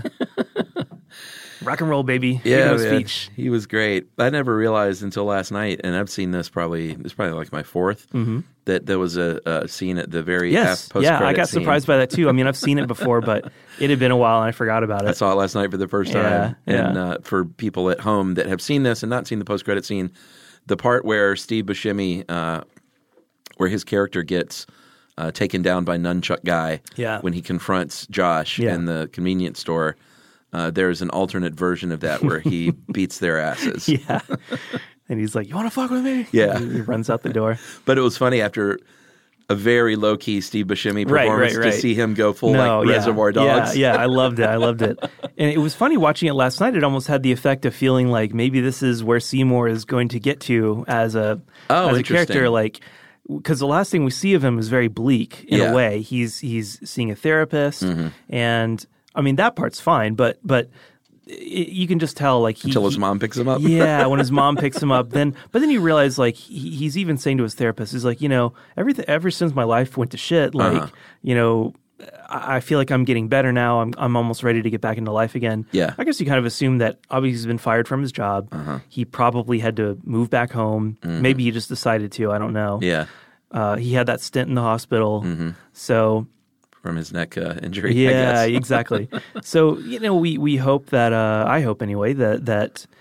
Rock and roll, baby. Yeah, Freedom of man. speech. He was great. I never realized until last night, and I've seen this probably. This is probably like my 4th Mm-hmm. that there was a, a scene at the very Yes, post yeah, I got surprised by that too. I mean, I've seen it before, but it had been a while and I forgot about I it. saw it last night for the first Yeah, time. And yeah. uh, for people at home that have seen this and not seen the post credit scene, the part where Steve Buscemi, uh, where his character gets uh, taken down by Nunchuck Guy, Yeah. when he confronts Josh Yeah. in the convenience store. Uh, there's an alternate version of that where he beats their asses. Yeah. And he's like, "You want to fuck with me?" Yeah. And he runs out the door. But it was funny after a very low key Steve Buscemi Right, performance right, right. to see him go full No, like yeah. Reservoir Dogs. Yeah, yeah, I loved it. I loved it. And it was funny watching it last night. It almost had the effect of feeling like maybe this is where Seymour is going to get to as a Oh, as a interesting. character. Like, because the last thing we see of him is very bleak in Yeah. a way. He's he's seeing a therapist, Mm-hmm. and I mean that part's fine, but but it, you can just tell like he, Until his he- mom picks him up. yeah, when his mom picks him up, then but then you realize like he, he's even saying to his therapist, he's like, you know, everything ever since my life went to shit, like Uh-huh. you know, I, I feel like I'm getting better now. I'm I'm almost ready to get back into life again. Yeah. I guess you kind of assume that obviously he's been fired from his job. Uh-huh. He probably had to move back home. Maybe he just decided to. I don't know. Mm-hmm. Yeah. Uh, he had that stint in the hospital, so. From his neck uh, injury. I Yeah, guess. exactly. So you know, we we hope that uh, I hope anyway that that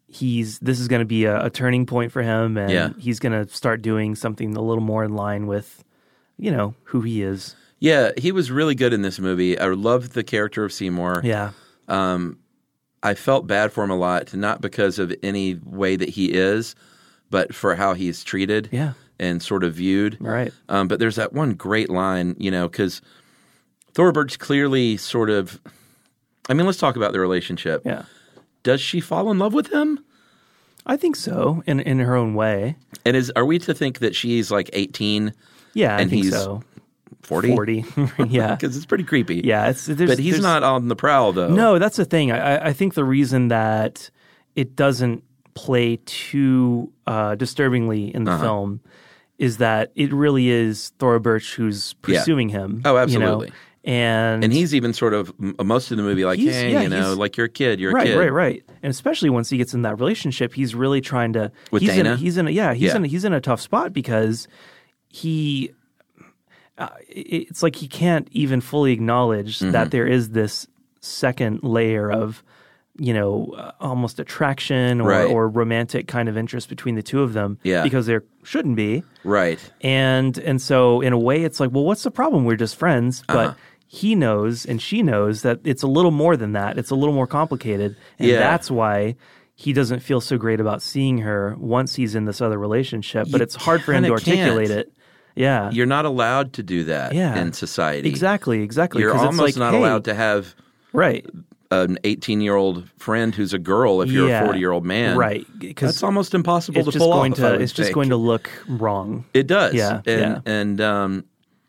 he's this is going to be a, a turning point for him, and Yeah. he's going to start doing something a little more in line with, you know, who he is. Yeah, he was really good in this movie. I loved the character of Seymour. Yeah. Um, I felt bad for him a lot, not because of any way that he is, but for how he's treated Yeah. and sort of viewed. Right. Um, but there's that one great line, you know, because Thora Birch clearly sort of, I mean, let's talk about the relationship. Yeah. Does she fall in love with him? I think so, in in her own way. And is are we to think that she's like eighteen Yeah, I and think he's so. forty? forty. Yeah. Because it's pretty creepy. Yeah. It's, there's, But he's there's- not on the prowl, though. No, that's the thing. I, I- I think the reason that it doesn't play too uh, disturbingly in the Uh-huh. film is that it really is Thora Birch who's Yeah. pursuing him. Oh, you know? absolutely. And And he's even sort of, m- most of the movie, like, He's- hey, yeah, you know, he's- like you're a kid, you're right, a kid. right, right. And especially once he gets in that relationship, he's really trying to. With he's Dana? In, he's in. A, yeah, he's Yeah. in. A, he's in a tough spot because he. Uh, it- it's like he can't even fully acknowledge Mm-hmm. that there is this second layer of, you know, uh, almost attraction or, Right. or romantic kind of interest between the two of them. Yeah. Because there shouldn't be. Right. And and so in a way, it's like, well, what's the problem? We're just friends, but. Uh-huh. He knows and she knows that it's a little more than that. It's a little more complicated. And Yeah. that's why he doesn't feel so great about seeing her once he's in this other relationship. But You it's hard for him to kinda articulate can't. it. Yeah. You're not allowed to do that Yeah. in society. Exactly, exactly. You're 'Cause it's almost like, not hey, allowed to have Right. an eighteen-year-old friend who's a girl if you're Yeah. a forty-year-old man. Right. Because That's almost impossible it's to just pull going off, to I would it's just think. going to look wrong. It does. Yeah, And, yeah. and um,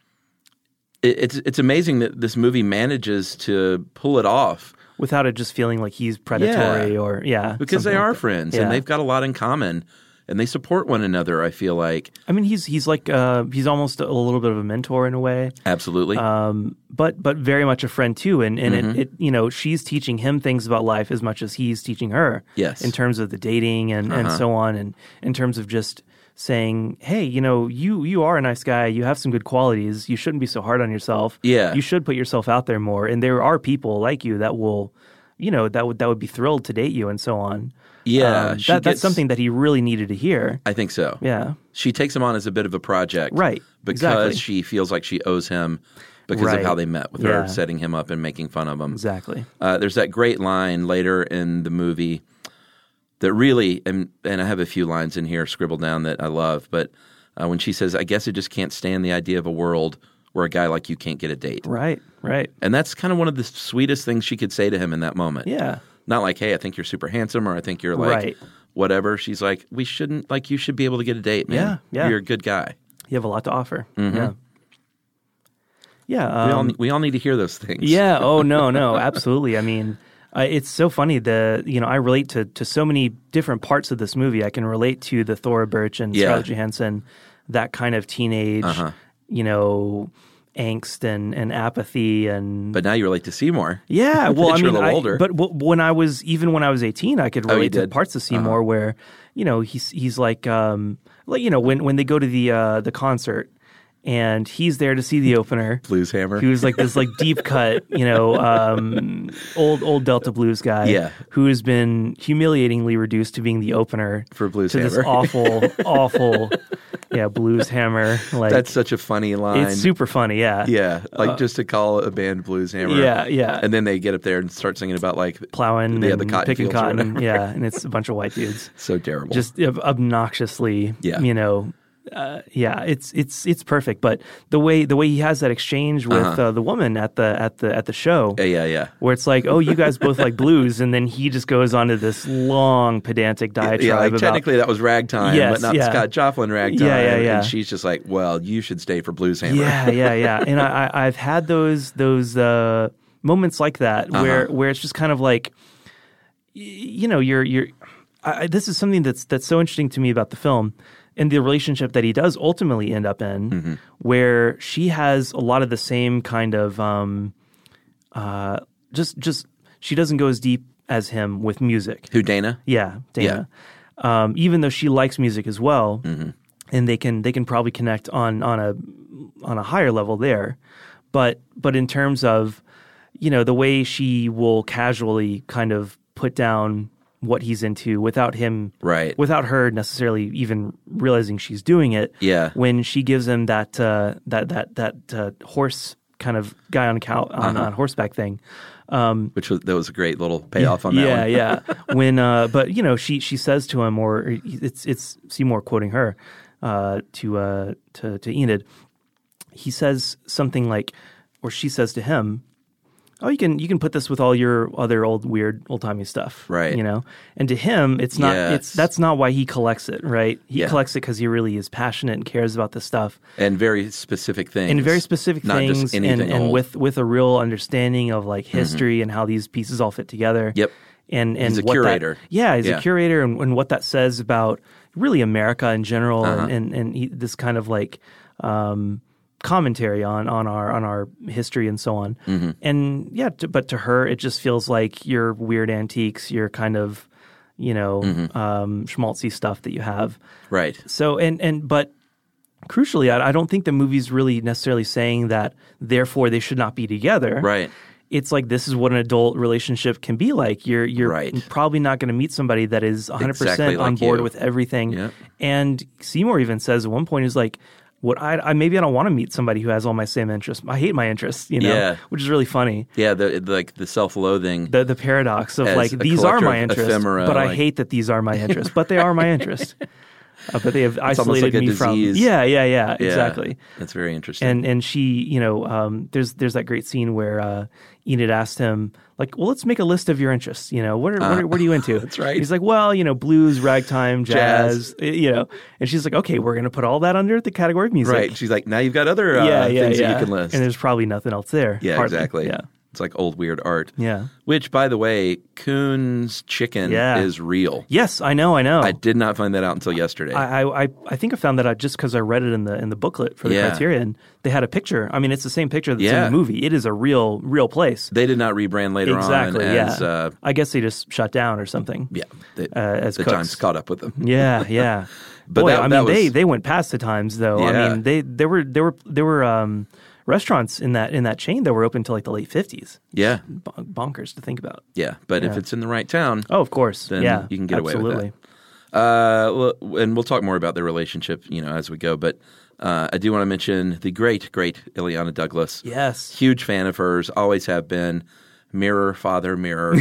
it, it's it's amazing that this movie manages to pull it off Without it just feeling like he's predatory Yeah. or yeah. because they something are like that. friends Yeah. and they've got a lot in common and they support one another, I feel like. I mean, he's he's like uh, he's almost a little bit of a mentor in a way. Absolutely. um, but but very much a friend too. And and Mm-hmm. it, it you know she's teaching him things about life as much as he's teaching her. Yes. in terms of the dating and, and Uh-huh. so on, and in terms of just saying, hey, you know, you you are a nice guy. You have some good qualities. You shouldn't be so hard on yourself. Yeah. you should put yourself out there more. And there are people like you that will, you know, that would that would be thrilled to date you and so on. Yeah, Um, she that, that's gets- something that he really needed to hear. I think so. Yeah. She takes him on as a bit of a project. Right, Because exactly. she feels like she owes him because Right. of how they met with Yeah. her, setting him up and making fun of him. Exactly. Uh, there's that great line later in the movie that really, and, and I have a few lines in here scribbled down that I love, but uh, when she says, I guess I just can't stand the idea of a world where a guy like you can't get a date. Right. Right. And that's kind of one of the sweetest things she could say to him in that moment. Yeah. Not like, hey, I think you're super handsome or I think you're like Right. whatever. She's like, we shouldn't, like, you should be able to get a date, man. Yeah, yeah. You're a good guy. You have a lot to offer. Yeah. Yeah. we, all, Um, we all need to hear those things. yeah. Oh no, no, absolutely. I mean, uh, it's so funny. The you know I relate to to so many different parts of this movie. I can relate to the Thora Birch and Yeah. Scarlett Johansson, that kind of teenage, Uh-huh. you know, angst and and apathy and. But now you relate to Seymour. Yeah, well, I You're a mean, little I- older. but w- when I was even when I was eighteen, I could Oh, you relate to did? parts of Seymour where you know he's he's like um like you know when when they go to the uh, the concert and he's there to see the opener. Blues Hammer. He was like this like deep cut, you know, um, old old Delta blues guy, Yeah. who has been humiliatingly reduced to being the opener For Blues to this Hammer. awful, awful, yeah, blues hammer. Like That's such a funny line. it's super funny, yeah, Yeah, like just to call a band Blues Hammer. yeah, yeah. And then they get up there and start singing about like plowing yeah, and the cotton picking fields or cotton, whatever. yeah, and it's a bunch of white dudes. So terrible. Just ob- obnoxiously, Yeah. you know, uh, yeah, it's it's it's perfect. But the way the way he has that exchange with Uh-huh. uh, the woman at the at the at the show, yeah, yeah, yeah. where it's like, oh, you guys both like blues, and then he just goes on to this long pedantic diatribe Yeah, like about technically that was ragtime, Yes, but not yeah. Scott Joplin ragtime. Yeah, yeah, yeah. And she's just like, well, you should stay for Blues Hammer. yeah, yeah, yeah. And I, I I've had those those uh, moments like that where Uh-huh. where it's just kind of like, y- you know, you're you're. I, I- this is something that's that's so interesting to me about the film and the relationship that he does ultimately end up in, Mm-hmm. where she has a lot of the same kind of um, uh, just just she doesn't go as deep as him with music. Who, Dana? Yeah, Dana. Um, even though she likes music as well, Mm-hmm. and they can they can probably connect on on a on a higher level there, but but in terms of you know the way she will casually kind of put down what he's into without him, Right. without her necessarily even realizing she's doing it. Yeah. When she gives him that uh, that that that uh, horse kind of guy on cow on, Uh-huh. on horseback thing. Which was that was a great little payoff on that yeah, one. yeah. When, uh, but you know, she she says to him, or it's it's Seymour quoting her uh, to uh, to to Enid. He says something like, or she says to him, "Oh, you can you can put this with all your other old weird old timey stuff, Right. You know." And to him, it's not. Yes. It's that's not why he collects it, right? He Yeah. collects it because he really is passionate and cares about this stuff. And very specific things. And very specific Not things, just and, anything and old. with with a real understanding of like history and how these pieces all fit together. Yep. And and He's a what that- curator. yeah, he's Yeah. a curator, and, and what that says about really America in general, Uh-huh. and and, and he, this kind of like um, commentary on on our on our history and so on. Mm-hmm. And yeah, to, but to her, it just feels like your weird antiques, your kind of you know Mm-hmm. um, schmaltzy stuff that you have. Right. So and and but crucially, I, I don't think the movie's really necessarily saying that therefore they should not be together. Right. It's like this is what an adult relationship can be like. You're you're Right. probably not going to meet somebody that is one hundred percent Exactly on like board you. with everything. Yep. And Seymour even says at one point, he's like, "What I, I maybe I don't want to meet somebody who has all my same interests. I hate my interests, you know." Yeah. Which is really funny. Yeah, the like the self-loathing. The the paradox of As like a these are collector my of interests, ephemera, but I like- hate that these are my interests, but they are my interests. Uh, but they have almost isolated like a me from. disease. Yeah, yeah, yeah, Yeah, exactly. That's very interesting. And and she, you know, um, there's there's that great scene where uh, Enid asked him, like, well, let's make a list of your interests. You know, what are, what, are, what are you into? That's right. He's like, well, you know, blues, ragtime, jazz, Jazz. y- you know. And she's like, okay, we're going to put all that under the category of music. right. She's like, now you've got other uh, yeah, yeah, things yeah. that you can list. And there's probably nothing else there. yeah, hardly. exactly. Yeah, It's like old weird art. yeah. Which, by the way, Coon's Chicken Yeah. is real. Yes, I know, I know. I did not find that out until yesterday. I, I, I- I think I found that out just because I read it in the in the booklet for the Yeah. Criterion. They had a picture. I mean, it's the same picture that's Yeah. in the movie. It is a real, real place. they did not rebrand later Exactly. on Yeah. as uh, I guess they just shut down or something. yeah, the, Uh, as the cooks. times caught up with them. Yeah, yeah. But Boy, that- I mean, that was- they they went past the times though. I Yeah. mean, they there were there were there were um, restaurants in that in that chain that were open till like the late fifties. Yeah, Bon- bonkers to think about. yeah. But if Yeah. it's in the right town, Oh, of course. Then yeah, you can get away with that. absolutely. Uh, well, and we'll talk more about their relationship, you know, as we go. But uh, I do want to mention the great, great Ileana Douglas. Yes. Huge fan of hers, always have been. Mirror, father, mirror.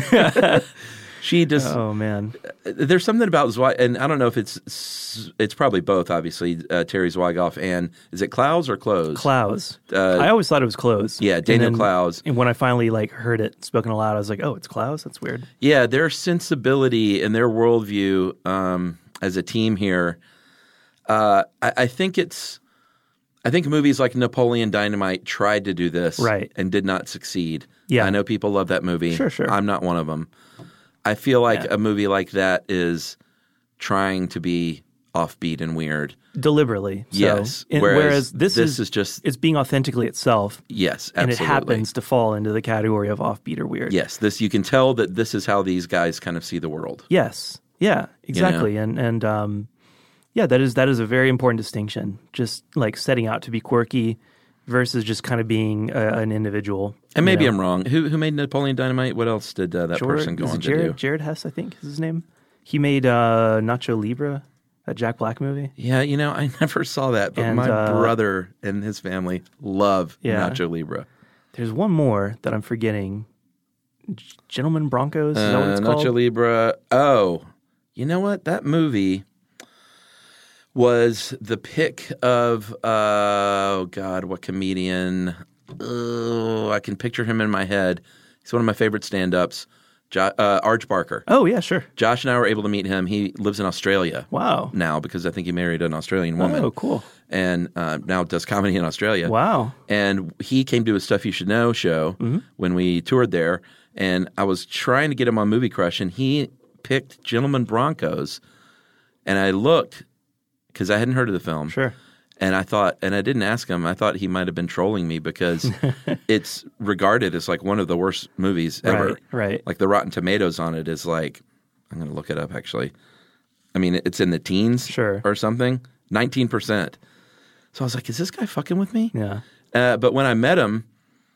She just Oh man. there's something about Zwi- and I don't know if it's it's probably both. Obviously, uh, Terry Zwigoff and is it Clowes or Close? Clowes. Uh, I always thought it was Close. yeah, Daniel and then, Clowes. And when I finally like heard it spoken aloud, I was like, oh, it's Clowes. That's weird. Yeah, their sensibility and their worldview um, as a team here. Uh, I, I think it's. I think movies like Napoleon Dynamite tried to do this, Right. and did not succeed. Yeah. I know people love that movie. Sure, sure. I'm not one of them. I feel like Yeah. a movie like that is trying to be offbeat and weird. Deliberately. So, Yes. and- Whereas whereas this, this is, is just- it's being authentically itself. Yes, And absolutely. it happens to fall into the category of offbeat or weird. Yes, this you can tell that this is how these guys kind of see the world. Yes. Yeah. Exactly. And and um, yeah, that is that is a very important distinction. Just like setting out to be quirky versus just kind of being a, an individual. And you maybe know? I'm wrong. Who who made Napoleon Dynamite? What else did uh, that Jared, person go is on it to Jared, do? Jared Hess, I think is his name. He made uh, Nacho Libre, that Jack Black movie. Yeah, you know, I never saw that, but And, my uh, brother and his family love Yeah. Nacho Libre. There's one more that I'm forgetting. G- Gentlemen Broncos, is that what Uh, it's Nacho called? Libre. Oh, you know what? That movie was the pick of uh, oh God, what comedian? Oh, I can picture him in my head. He's one of my favorite stand-ups. Jo- uh, Arch Barker. Oh yeah, sure. Josh and I were able to meet him. He lives in Australia Wow. now because I think he married an Australian woman. Oh, cool. And uh, now does comedy in Australia. Wow. And he came to a Stuff You Should Know show Mm-hmm. when we toured there. And I was trying to get him on Movie Crush, and he picked Gentlemen Broncos. And I looked because I hadn't heard of the film. Sure. And I thought, and I didn't ask him, I thought he might have been trolling me because it's regarded as like one of the worst movies ever. Right, right. Like the Rotten Tomatoes on it is like, I'm going to look it up actually. I mean, it's in the teens Sure. or something, nineteen percent. So I was like, is this guy fucking with me? Yeah. Uh, but when I met him,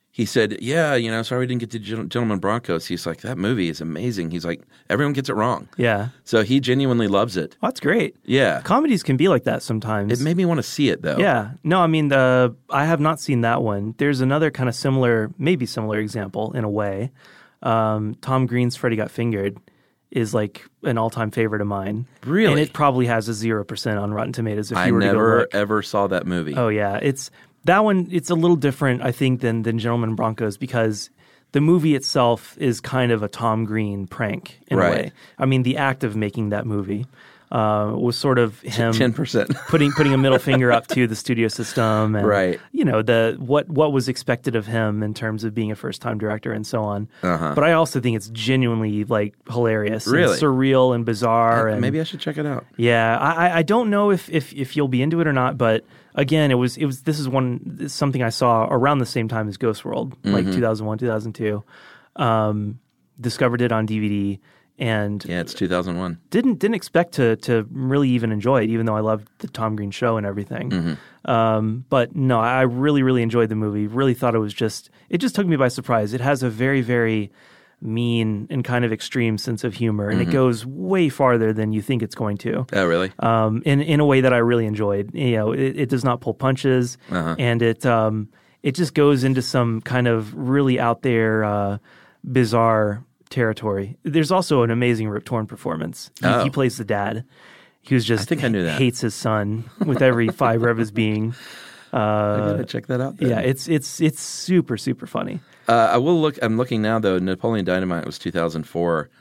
he said, yeah, you know, sorry we didn't get to Gen- Gentleman Broncos. He's like, that movie is amazing. He's like, everyone gets it wrong. Yeah. So he genuinely loves it. Oh, that's great. Yeah. Comedies can be like that sometimes. It made me want to see it, though. Yeah. No, I mean, the I have not seen that one. There's another kind of similar, maybe similar example in a way. Um, Tom Green's Freddy Got Fingered is like an all-time favorite of mine. Really? And it probably has a zero percent on Rotten Tomatoes if I you were to go never, look. ever saw that movie. Oh, yeah. It's that one, it's a little different, I think, than, than Gentlemen Broncos because the movie itself is kind of a Tom Green prank in Right. a way. I mean, the act of making that movie uh, was sort of him ten percent. putting putting a middle finger up to the studio system and, Right. you know, the what what was expected of him in terms of being a first-time director and so on. Uh-huh. But I also think it's genuinely, like, hilarious Really? and surreal and bizarre. And Maybe I should check it out. yeah, I, I don't know if, if, if you'll be into it or not, but again, it was it was this is one this is something I saw around the same time as Ghost World, like two thousand one, two thousand two. Um, discovered it on D V D and Yeah, it's two thousand one. didn't didn't expect to to really even enjoy it, even though I loved the Tom Green show and everything. Mm-hmm. Um, but no, I really really enjoyed the movie. Really thought it was just it just took me by surprise. It has a very very mean and kind of extreme sense of humor, and Mm-hmm. it goes way farther than you think it's going to. Oh, really? Um, in in a way that I really enjoyed. You know, it, it does not pull punches, Uh-huh. and it um, it just goes into some kind of really out there, uh, bizarre territory. There's also an amazing Rip Torn performance. He, Oh. he plays the dad, who's just I think I knew that. hates his son with every fiber of his being. I gotta check that out. Then. Yeah, it's it's it's super super funny. Uh, I will look. I'm looking now though. Napoleon Dynamite was two thousand four.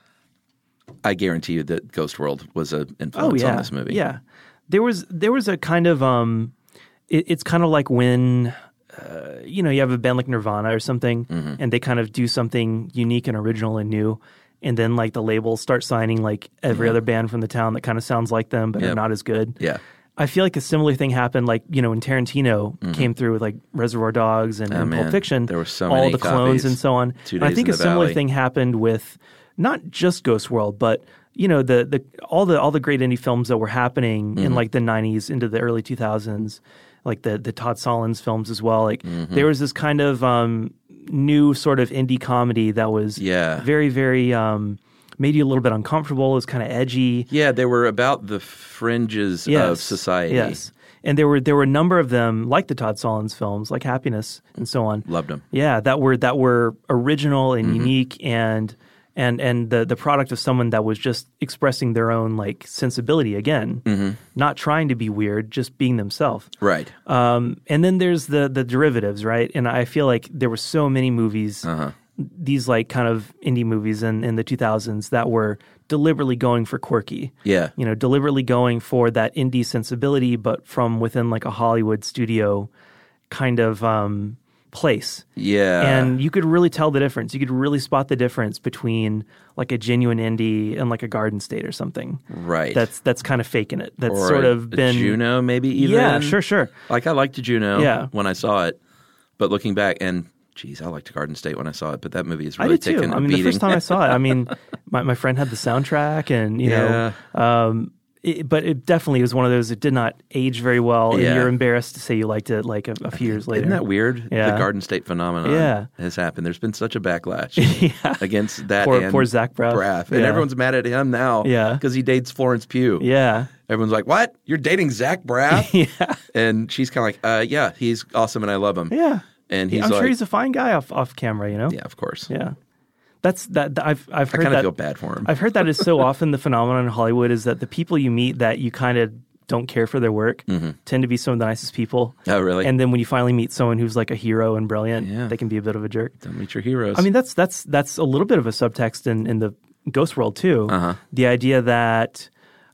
I guarantee you that Ghost World was an influence oh yeah, on this movie. yeah. There was there was a kind of um, it, it's kind of like when. Uh, you know, you have a band like Nirvana or something, Mm-hmm. and they kind of do something unique and original and new, and then like the labels start signing like every other band from the town that kind of sounds like them but Yep. are not as good. Yeah. I feel like a similar thing happened, like, you know, when Tarantino came through with like Reservoir Dogs and, Mm-hmm. Oh, and man. Pulp Fiction, There were so all many the clones copies. and so on. Two And I Days think in a the similar Valley. thing happened with not just Ghost World, but you know the the all the all the great indie films that were happening Mm-hmm. in like the nineties into the early two thousands, like the the Todd Solondz films as well. Like Mm-hmm. there was this kind of um, new sort of indie comedy that was Yeah. very very um, made you a little bit uncomfortable. It was kind of edgy. Yeah, they were about the fringes of society. Yes. And there were there were a number of them, like the Todd Solondz films, like Happiness and so on. Loved them. Yeah, that were that were original and Mm-hmm. unique and and and the the product of someone that was just expressing their own like sensibility again, Mm-hmm. not trying to be weird, just being themselves. Right. Um, and then there's the the derivatives, right? And I feel like there were so many movies, Uh-huh. these like kind of indie movies in, in the two thousands that were deliberately going for quirky. Yeah. You know, deliberately going for that indie sensibility, but from within like a Hollywood studio kind of um, place. Yeah. And you could really tell the difference. You could really spot the difference between like a genuine indie and like a Garden State or something. Right. That's that's kind of faking it. That's or sort a, of been a Juno, maybe even. Yeah, sure, sure. Like I liked Juno Yeah. when I saw it, but looking back, and geez, I liked Garden State when I saw it, but that movie is I really did too. taken a I mean, beating. the first time I saw it, I mean, my, my friend had the soundtrack, and you know, um, it, but it definitely was one of those that did not age very well, Yeah. and you're embarrassed to say you liked it like a, a few years later. Isn't that weird? Yeah. The Garden State phenomenon Yeah. has happened. There's been such a backlash Yeah. against that. Poor- and poor Zach Braff. And Yeah. everyone's mad at him now Yeah. because he dates Florence Pugh. Yeah, Everyone's like, what? You're dating Zach Braff? yeah, And she's kind of like, uh, yeah, he's awesome and I love him. yeah. And he's I'm like, sure he's a fine guy off off camera. You know. yeah, of course. Yeah. That's that. that- I've I've I heard kind of that. feel bad for him. I've heard that is so often the phenomenon in Hollywood is that the people you meet that you kind of don't care for their work tend to be some of the nicest people. Oh, really? And then when you finally meet someone who's like a hero and brilliant, Yeah. they can be a bit of a jerk. Don't meet your heroes. I mean, that's that's that's a little bit of a subtext in, in the Ghost World too. Uh-huh. The idea that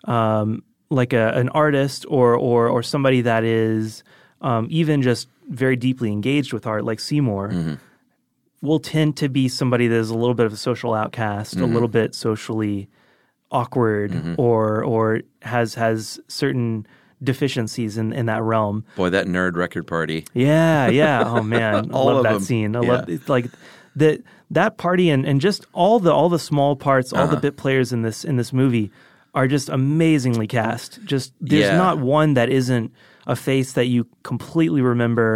um, like a, an artist or or or somebody that is um, even just very deeply engaged with art, like Seymour, Mm-hmm. will tend to be somebody that is a little bit of a social outcast, Mm-hmm. a little bit socially awkward, or or has has certain deficiencies in, in that realm. Boy, that nerd record party. Yeah, yeah. Oh man, I All love of that them. scene. I Yeah. love it. Like that that party and, and just all the all the small parts, all the Uh-huh. bit players in this in this movie are just amazingly cast. Just there's Yeah. not one that isn't a face that you completely remember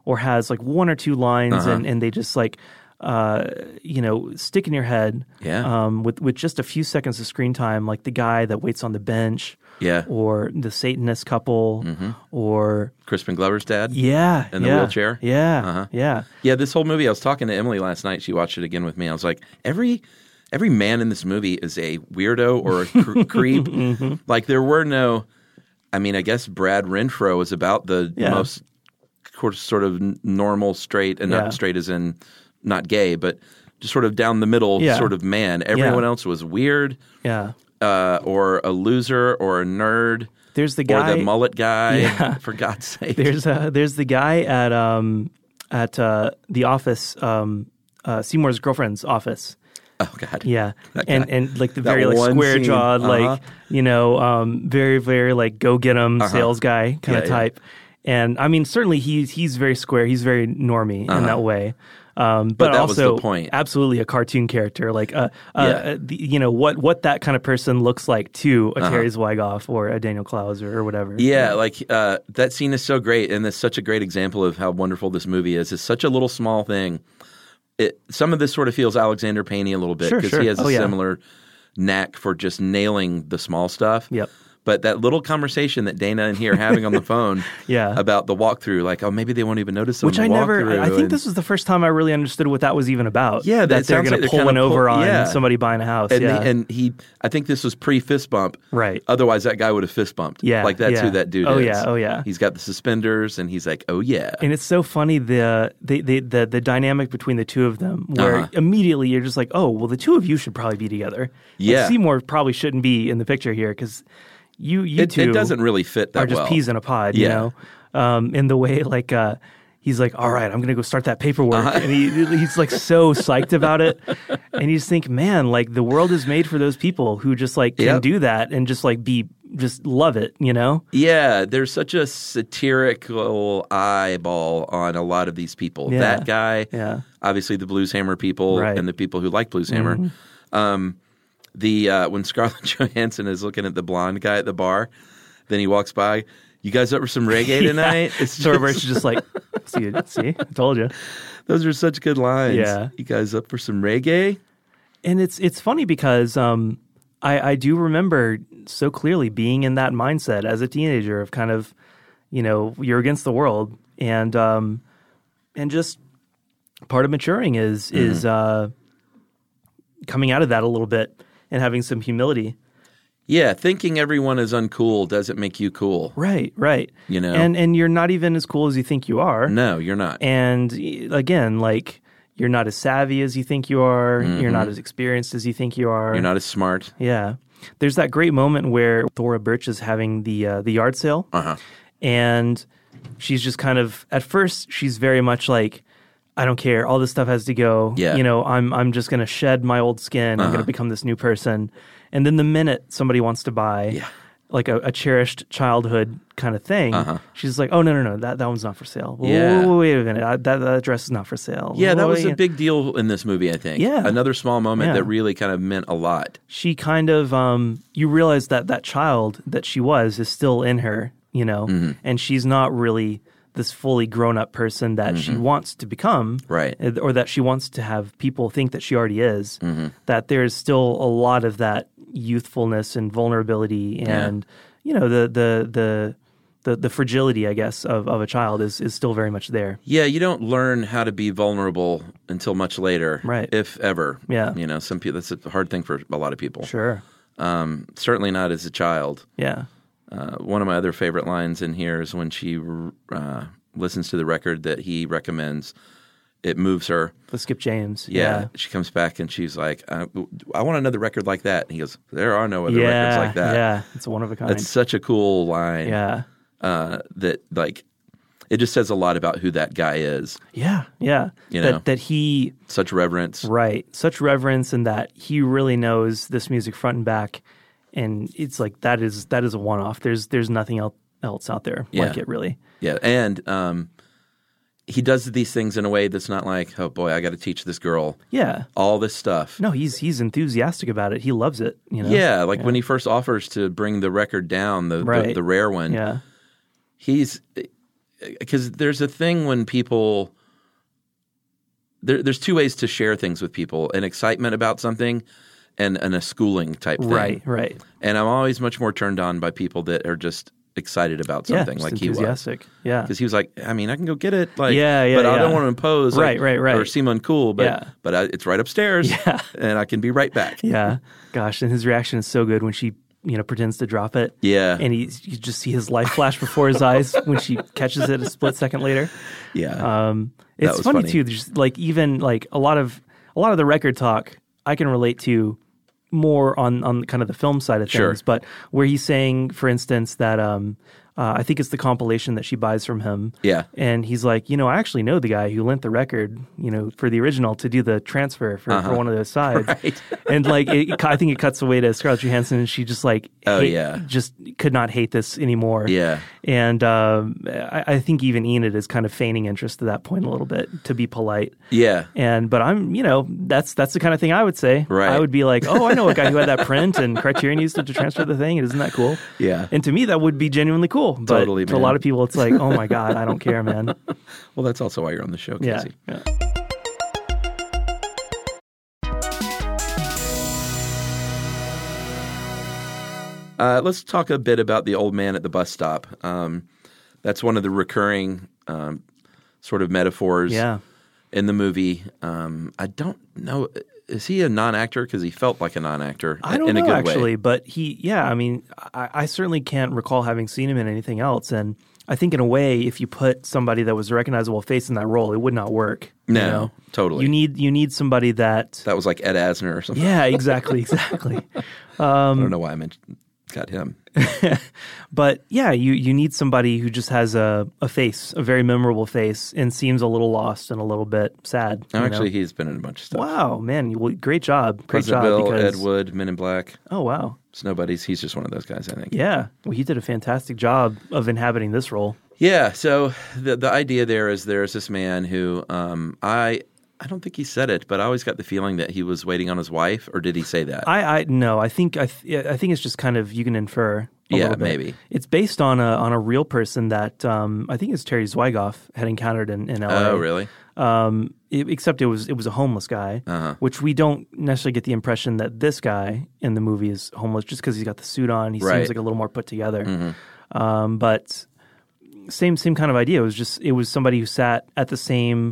or has like one or two lines, Uh-huh. and, and they just like uh, you know stick in your head. Yeah. Um, with with just a few seconds of screen time, like the guy that waits on the bench. Yeah. Or the Satanist couple. Mm-hmm. Or Crispin Glover's dad. yeah, In the yeah, wheelchair? Yeah. Uh-huh. Yeah. Yeah, this whole movie, I was talking to Emily last night. She watched it again with me. I was like, every every man in this movie is a weirdo or a cr- creep. Mm-hmm. Like, there were no, I mean, I guess Brad Renfro was about the Yeah. most co- sort of n- normal, straight, and Yeah. not straight as in not gay, but just sort of down the middle Yeah. sort of man. Everyone Yeah. else was weird Yeah. uh, or a loser or a nerd. There's the guy. Or the mullet guy, Yeah. for God's sake. There's uh, there's the guy at um at uh, the office, um, uh, Seymour's girlfriend's office. Oh, God. Yeah, That and guy. and like the That very like one square scene. jawed, Uh-huh. like you know, um, very very like go get 'em Uh-huh. sales guy kind Yeah, of yeah. type. And I mean, certainly he's he's very square. He's very normie in that way. Um, but, Uh-huh. that was also the point. absolutely a cartoon character. Like, uh, uh, Yeah. uh, the, you know what what that kind of person looks like to a Uh-huh. Terry Zwigoff or a Daniel Clowes or, or whatever. Yeah, like uh, that scene is so great, and it's such a great example of how wonderful this movie is. It's such a little small thing. It, some of this sort of feels Alexander Payne-y a little bit Sure, because sure. he has a Oh, yeah. similar knack for just nailing the small stuff. Yep. But that little conversation that Dana and he are having on the phone Yeah. about the walkthrough, like, oh, maybe they won't even notice Which on I the never. walkthrough. I think and- this was the first time I really understood what that was even about. Yeah, that that they're sounds going like to they're pull one kinda over pull- on yeah. somebody buying a house. And, yeah, he, and he, I think this was pre-fist bump. Right. Otherwise, that guy would have fist bumped. Yeah, Like, that's yeah. who that dude Oh, is. yeah, oh, yeah. He's got the suspenders, and he's like, oh, yeah. and it's so funny the the, the the the dynamic between the two of them, where Uh-huh. immediately you're just like, oh, well, the two of you should probably be together. Like, Yeah. Seymour probably shouldn't be in the picture here because you you It, two it doesn't really fit that are just well. peas in a pod, you Yeah. know. Um, in the way like uh, he's like, all right, I'm gonna go start that paperwork, Uh-huh. and he he's like so psyched about it, and you just think, man, like the world is made for those people who just like can Yep. do that and just like be just love it, you know. Yeah, there's such a satirical eyeball on a lot of these people. Yeah. That guy, Yeah. obviously the Blues Hammer people, Right. and the people who like Blues Hammer. Mm-hmm. Um, the uh, when Scarlett Johansson is looking at the blonde guy at the bar, then he walks by. You guys up for some reggae tonight? It's just, Sorbert's just like, see, see, I told you. those are such good lines. Yeah. You guys up for some reggae? And it's it's funny because um, I, I do remember so clearly being in that mindset as a teenager of kind of, you know, you're against the world, and um, and just part of maturing is Mm-hmm. is uh, coming out of that a little bit and having some humility. Yeah, thinking everyone is uncool doesn't make you cool. Right, right. You know? and and you're not even as cool as you think you are. No, you're not. And again, like you're not as savvy as you think you are. You're not as experienced as you think you are. Mm-hmm. You're not as smart. Yeah. There's that great moment where Thora Birch is having the uh, the yard sale, Uh-huh. and she's just kind of at first she's very much like, I don't care, all this stuff has to go. Yeah. You know, I'm I'm just gonna shed my old skin. I'm Uh-huh. gonna become this new person. And then the minute somebody wants to buy Yeah. like a, a cherished childhood kind of thing, Uh-huh. she's like, oh no no no that that one's not for sale. Whoa, Yeah. whoa, wait a minute, I, that that dress is not for sale. Yeah, that Whoa, was you a know. big deal in this movie, I think. Yeah. Another small moment Yeah. that really kind of meant a lot. She kind of um you realize that that child that she was is still in her, you know, Mm-hmm. and she's not really this fully grown up person that she wants to become, Mm-hmm. Right. uh, or that she wants to have people think that she already is. Mm-hmm. That there's still a lot of that youthfulness and vulnerability, and you know the the the the, the fragility, I guess, of, of a child is is still very much there. Yeah, you don't learn how to be vulnerable until much later, Right. if ever. Yeah. You know, some people, that's a hard thing for a lot of people. Sure. Um, certainly not as a child. Yeah. Uh, one of my other favorite lines in here is when she uh, listens to the record that he recommends. It moves her. The Skip James. Yeah. Yeah. She comes back and she's like, I, I want another record like that. And he goes, there are no other Yeah. records like that. Yeah. It's a one of a kind. That's such a cool line. yeah. Uh, that, like, it just says a lot about who that guy is. Yeah. Yeah. You that know. that he Such reverence. right such reverence, and that he really knows this music front and back, and it's like that is that is a one off. There's there's nothing else else out there Yeah. like it really. Yeah, and um, he does these things in a way that's not like, oh boy, I got to teach this girl Yeah. all this stuff. No, he's he's enthusiastic about it. He loves it. You know. Yeah, like when he first offers to bring the record down, the the, Right. the rare one, Yeah. he's because there's a thing when people there, there's two ways to share things with people: an excitement about something, and, and a schooling type thing. Right, right. And I'm always much more turned on by people that are just excited about something, yeah, like he was. Enthusiastic. Yeah, because he was like, I mean, I can go get it, like, yeah, yeah, but yeah. I don't want to impose, like, right, right, right, or seem uncool, but yeah. but I, it's right upstairs, yeah. and I can be right back. Yeah, gosh, and his reaction is so good when she, you know, pretends to drop it. Yeah, and he, you just see his life flash before his eyes when she catches it a split second later. Yeah, um, it's funny, funny too. There's like even like a lot of a lot of the record talk I can relate to more on on kind of the film side of things, sure. but where he's saying, for instance, that um, uh, I think it's the compilation that she buys from him. Yeah, and he's like, you know, I actually know the guy who lent the record, you know, for the original to do the transfer for, uh-huh. for one of those sides. Right. And like, it, I think it cuts away to Scarlett Johansson, and she just like, oh hate, yeah, just could not hate this anymore. Yeah, and um, I, I think even Enid is kind of feigning interest at that point a little bit to be polite. Yeah, and but I'm, you know, that's that's the kind of thing I would say. Right, I would be like, oh, I know a guy who had that print, and Criterion used it to transfer the thing, and isn't that cool? Yeah, and to me that would be genuinely cool. But totally, to man. a lot of people, it's like, oh my god, I don't care, man. Well, that's also why you're on the show, Casey. Yeah. yeah. Uh, let's talk a bit about the old man at the bus stop. Um, that's one of the recurring um, sort of metaphors yeah. in the movie. Um, I don't know. Is he a non-actor? Because he felt like a non-actor I don't in a know, good actually. way. But he, yeah, I mean, I, I certainly can't recall having seen him in anything else. And I think in a way, if you put somebody that was a recognizable face in that role, it would not work. No, you know? totally. You need you need somebody that... That was like Ed Asner or something. Yeah, exactly, exactly. Um, I don't know why I mentioned... Got him. But yeah, you, you need somebody who just has a, a face, a very memorable face, and seems a little lost and a little bit sad. Oh, actually, know? he's been in a bunch of stuff. Wow, man, you, great job. Great job. Pleasantville, Because, Ed Wood, Men in Black. Oh, wow. Snow Buddies. He's just one of those guys, I think. Yeah. Well, he did a fantastic job of inhabiting this role. Yeah. So the the idea there is there's this man who um, I... I don't think he said it, but I always got the feeling that he was waiting on his wife, or did he say that? I, I no, I think I, th- I think it's just kind of you can infer. A yeah, little bit. maybe it's based on a on a real person that um, I think it's Terry Zwigoff had encountered in, in L A. Oh, really? Um, it, except it was it was a homeless guy, uh-huh. which we don't necessarily get the impression that this guy in the movie is homeless just because he's got the suit on. He right. seems like a little more put together. Mm-hmm. Um, but same same kind of idea. It was just it was somebody who sat at the same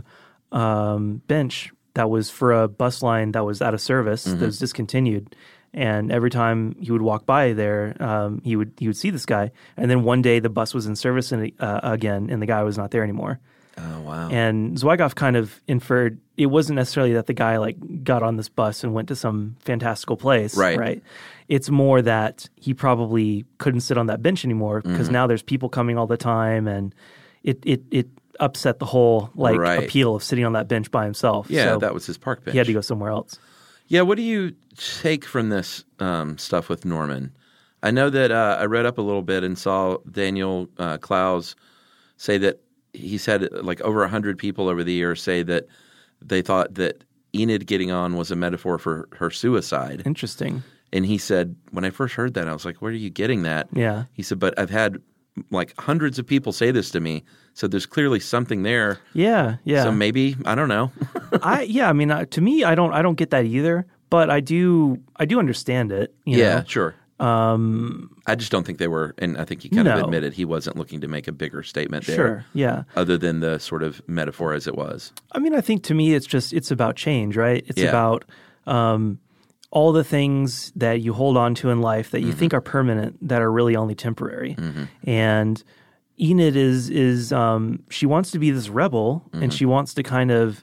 um, bench. That was for a bus line that was out of service, mm-hmm. that was discontinued. And every time he would walk by there, um, he would he would see this guy. And then one day the bus was in service and, uh, again, and the guy was not there anymore. Oh, wow. And Zwigoff kind of inferred it wasn't necessarily that the guy like got on this bus and went to some fantastical place. Right. Right. It's more that he probably couldn't sit on that bench anymore because mm-hmm. now there's people coming all the time, and it it it upset the whole like right. appeal of sitting on that bench by himself. Yeah, so that was his park bench. he had to go somewhere else. Yeah, what do you take from this um, stuff with Norman? I know that uh, I read up a little bit and saw Daniel uh, Clowes say that he's had like over one hundred people over the years say that they thought that Enid getting on was a metaphor for her suicide. Interesting. And he said, when I first heard that, I was like, where are you getting that? Yeah. He said, but I've had like hundreds of people say this to me. So there's clearly something there. Yeah, yeah. So maybe, I don't know. I yeah, I mean, uh, to me, I don't, I don't get that either. But I do, I do understand it. You yeah, know? sure. Um, I just don't think they were, and I think he kind no. of admitted he wasn't looking to make a bigger statement there. Sure, yeah. Other than the sort of metaphor as it was. I mean, I think to me, it's just it's about change, right? It's Yeah. about um, all the things that you hold on to in life that you mm-hmm. think are permanent that are really only temporary. Mm-hmm. And Enid is is um, she wants to be this rebel, mm-hmm. and she wants to kind of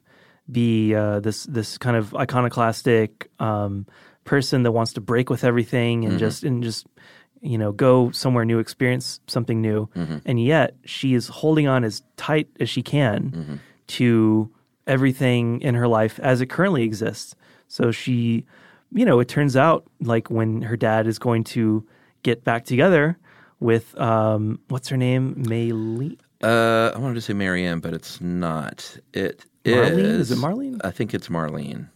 be uh, this this kind of iconoclastic um, person that wants to break with everything and mm-hmm. just and just you know go somewhere new, experience something new, mm-hmm. and yet she is holding on as tight as she can mm-hmm. to everything in her life as it currently exists. So she, you know, it turns out like when her dad is going to get back together with um, what's her name, Maylee. Uh, I wanted to say Marianne, but it's not. It Marlene? is. Is it Marlene? I think it's Marlene.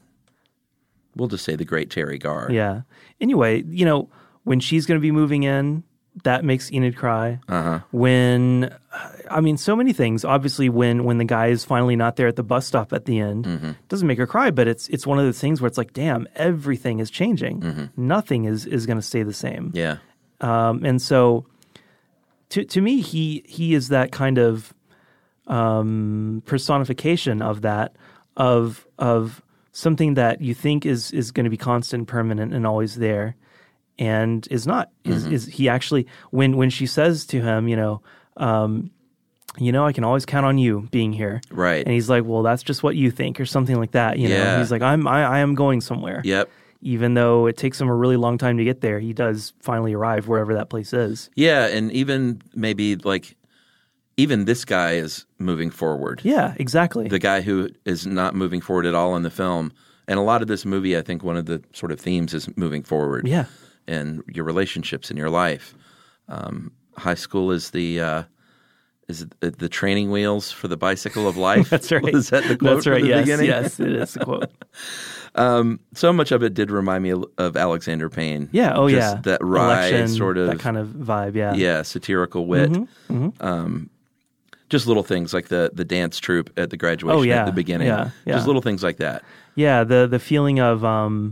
We'll just say the great Terry Garr. Yeah. Anyway, you know, when she's going to be moving in, that makes Enid cry. Uh-huh. When, I mean, so many things. Obviously, when when the guy is finally not there at the bus stop at the end, Mm-hmm. it doesn't make her cry, but it's it's one of those things where it's like, damn, everything is changing. Mm-hmm. Nothing is, is going to stay the same. Yeah. Um, and so, to to me, he he is that kind of um, personification of that, of of something that you think is is going to be constant, permanent, and always there, and is not. Is Mm-hmm. is he actually when when she says to him, you know, um, you know, I can always count on you being here, Right. and he's like, well, that's just what you think, or something like that. You know, Yeah. he's like, I'm I, I am going somewhere. Yep. Even though it takes him a really long time to get there, he does finally arrive wherever that place is. Yeah, and even maybe like even this guy is moving forward. Yeah, exactly. The guy who is not moving forward at all in the film. And a lot of this movie, I think one of the sort of themes is moving forward. Yeah. And your relationships in your life. Um, high school is the uh, is it the training wheels for the bicycle of life. That's right. Is that the quote That's right. from the Yes, beginning? yes, it is the quote. Um, so much of it did remind me of Alexander Payne. Yeah. Oh, Just yeah. that wry Election, sort of that kind of vibe. Yeah. yeah satirical wit. Mm-hmm. Um, just little things like the the dance troupe at the graduation Oh, yeah. at the beginning. Yeah, yeah. Just little things like that. Yeah. The the feeling of um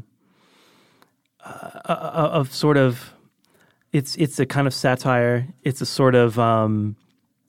uh, of sort of it's it's a kind of satire. It's a sort of um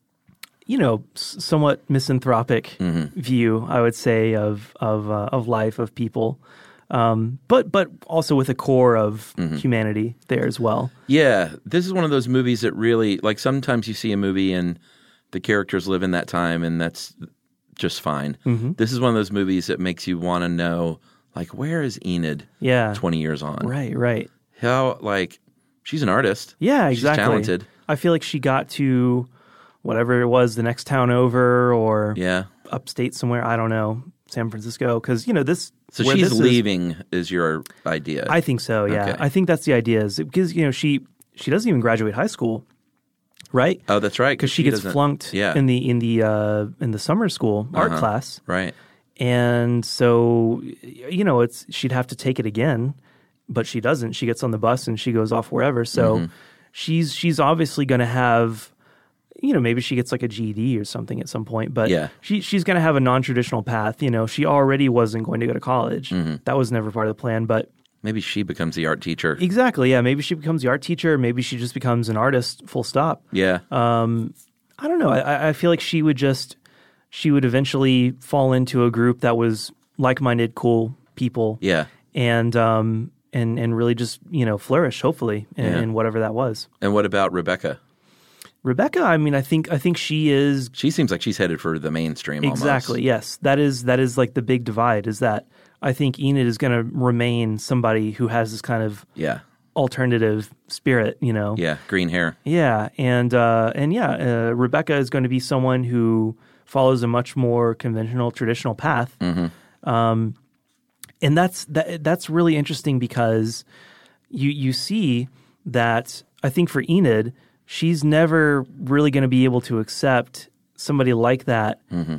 you know s- somewhat misanthropic Mm-hmm. view, I would say, of of uh, of life, of people. Um, but but also with a core of Mm-hmm. humanity there as well. Yeah, this is one of those movies that really like. Sometimes you see a movie and the characters live in that time, and that's just fine. Mm-hmm. This is one of those movies that makes you want to know, like, where is Enid? Yeah. twenty years on. Right. Right. How like she's an artist. Yeah, She's exactly. talented. I feel like she got to whatever it was, the next town over, or Yeah. upstate somewhere. I don't know, San Francisco, because you know this. So where she's this is- leaving is, your idea. I think so. Yeah, Okay. I think that's the idea. Is because you know she she doesn't even graduate high school, right? oh, that's right. Because she, gets doesn't- flunked Yeah. in the in the uh, in the summer school art Uh-huh. class, right. and so you know it's she'd have to take it again, but she doesn't. She gets on the bus and she goes off wherever. So Mm-hmm. she's she's obviously going to have, you know, maybe she gets like a G E D or something at some point, but Yeah. she she's going to have a non-traditional path. You know, she already wasn't going to go to college. Mm-hmm. That was never part of the plan, but Maybe she becomes the art teacher. exactly, yeah. Maybe she becomes the art teacher. Maybe she just becomes an artist. Full stop. Yeah. Um, I don't know. I, I feel like she would just she would eventually fall into a group that was like-minded, cool people. yeah. and um and and really just you know flourish hopefully in, Yeah. in whatever that was. And what about Rebecca? Rebecca, I mean, I think I think she is She seems like she's headed for the mainstream. exactly Almost. yes. That is that is like the big divide. Is that I think Enid is going to remain somebody who has this kind of Yeah. alternative spirit. You know. Yeah. Green hair. Yeah, and uh, and yeah, uh, Rebecca is going to be someone who follows a much more conventional, traditional path. Mm-hmm. Um, and that's that, that's really interesting because you you see that I think for Enid, she's never really going to be able to accept somebody like that Mm-hmm.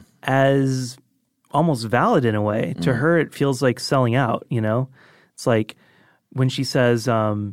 as almost valid in a way. To her, it feels like selling out. You know, it's like when she says, um,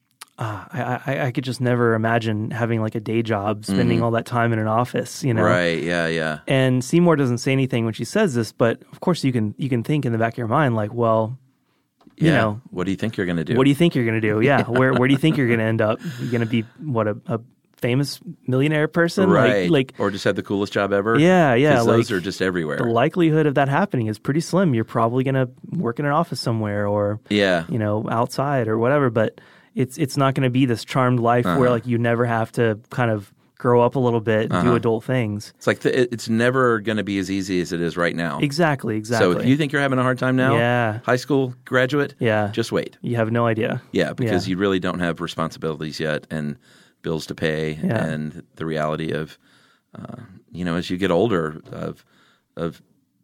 ah, I, I, "I could just never imagine having like a day job, spending all that time in an office." You know, Right. Yeah. Yeah. and Seymour doesn't say anything when she says this, but of course you can you can think in the back of your mind like, well, you Yeah. know, What do you think you're going to do? what do you think you're going to do? Yeah, where where do you think you're going to end up? You're going to be what a, a famous millionaire person, Right. Like, like or just had the coolest job ever. yeah, yeah. 'Cause those like, are just everywhere. the likelihood of that happening is pretty slim. You're probably going to work in an office somewhere, or yeah. you know, outside or whatever. But it's it's not going to be this charmed life Uh-huh. where like you never have to kind of grow up a little bit, and do Uh-huh. adult things. It's like the, it- it's never going to be as easy as it is right now. Exactly, exactly. So if you think you're having a hard time now, Yeah. high school graduate, Yeah. just wait. You have no idea. Yeah, because Yeah. you really don't have responsibilities yet and bills to pay, Yeah. and the reality of, uh, you know, as you get older, of of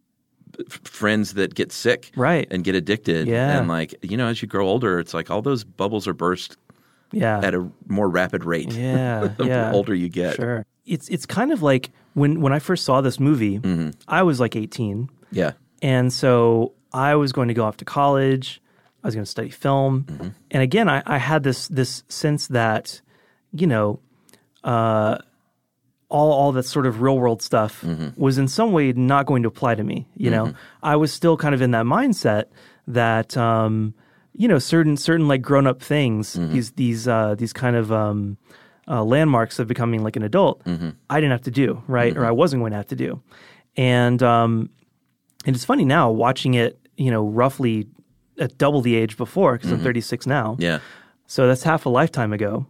f- friends that get sick, Right. and get addicted, Yeah. and like you know, as you grow older, it's like all those bubbles are burst Yeah. at a more rapid rate. Yeah. the yeah. older you get. Sure. It's it's kind of like when when I first saw this movie, Mm-hmm. I was like eighteen, Yeah, and so I was going to go off to college. I was going to study film, Mm-hmm. and again, I, I had this this sense that you know, uh, all all that sort of real world stuff mm-hmm. was in some way not going to apply to me. You mm-hmm. know, I was still kind of in that mindset that um, you know certain certain like grown up things, mm-hmm. these these uh, these kind of um, uh, landmarks of becoming like an adult, mm-hmm. I didn't have to do right, mm-hmm. or I wasn't going to have to do, and um, and it's funny now watching it, you know, roughly at double the age before because mm-hmm. I'm thirty-six now. Yeah. So that's half a lifetime ago,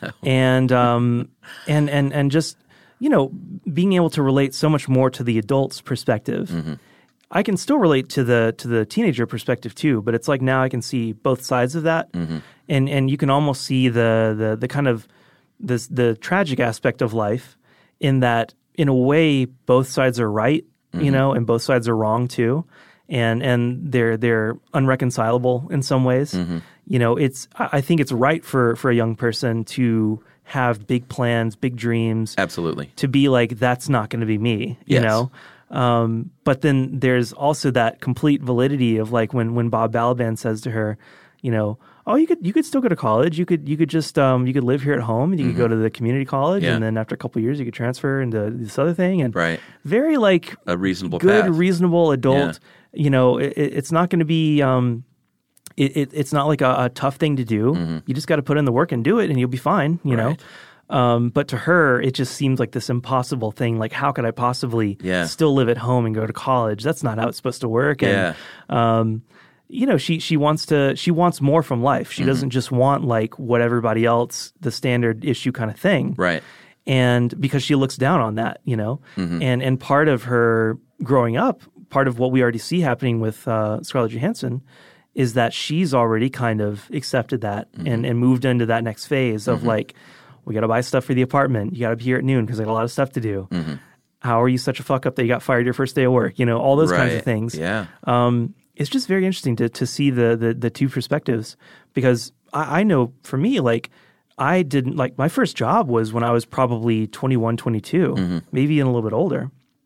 and um, and and and just you know being able to relate so much more to the adult's perspective. Mm-hmm. I can still relate to the to the teenager perspective too, but it's like now I can see both sides of that, mm-hmm. and and you can almost see the the the kind of the the tragic aspect of life in that in a way both sides are right, mm-hmm. you know, and both sides are wrong too. And and they're they're unreconcilable in some ways. Mm-hmm. You know, it's I think it's right for, for a young person to have big plans, big dreams. Absolutely. To be like, that's not going to be me. You yes. know. Um, but then there's also that complete validity of like when, when Bob Balaban says to her, you know, oh, you could you could still go to college. You could you could just um, you could live here at home and you mm-hmm. could go to the community college, yeah. and then after a couple of years you could transfer into this other thing. And right. very like a reasonable, good, path. reasonable adult. Yeah. You know, it, it's not going to be. Um, it, it, it's not like a, a tough thing to do. Mm-hmm. You just got to put in the work and do it, and you'll be fine. You right. know. Um, but to her, it just seems like this impossible thing. Like, how could I possibly yeah. still live at home and go to college? That's not how it's supposed to work. And, yeah. um, you know, she she wants to she wants more from life. She mm-hmm. doesn't just want like what everybody else, the standard issue kind of thing. Right. And because she looks down on that, you know, mm-hmm. and and part of her growing up, part of what we already see happening with uh, Scarlett Johansson is that she's already kind of accepted that mm-hmm. and, and moved into that next phase of mm-hmm. like, we got to buy stuff for the apartment. You got to be here at noon because I got a lot of stuff to do. Mm-hmm. How are you such a fuck up that you got fired your first day of work? You know, all those right. kinds of things. Yeah. Um, it's just very interesting to to see the the, the two perspectives because I, I know for me, like, I didn't, like, my first job was when I was probably twenty-one, twenty-two, mm-hmm. maybe even a little bit older.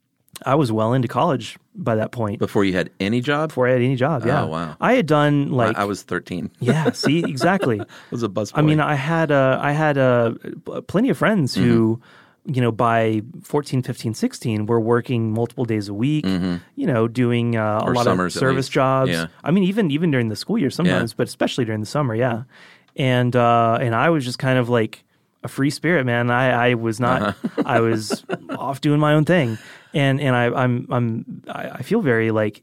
I was well into college by that point. Before you had any job? Before I had any job, yeah. Oh, wow. I had done like... I was thirteen. Yeah, see, exactly. I was a busboy. I mean, I had uh, I had uh, plenty of friends who, mm-hmm. you know, by fourteen, fifteen, sixteen were working multiple days a week, mm-hmm. you know, doing uh, a lot of service jobs. Yeah. I mean, even even during the school year sometimes, yeah. but especially during the summer, yeah. And uh, and I was just kind of like a free spirit, man. I, I was not. Uh-huh. I was off doing my own thing, and and I, I'm I'm I feel very like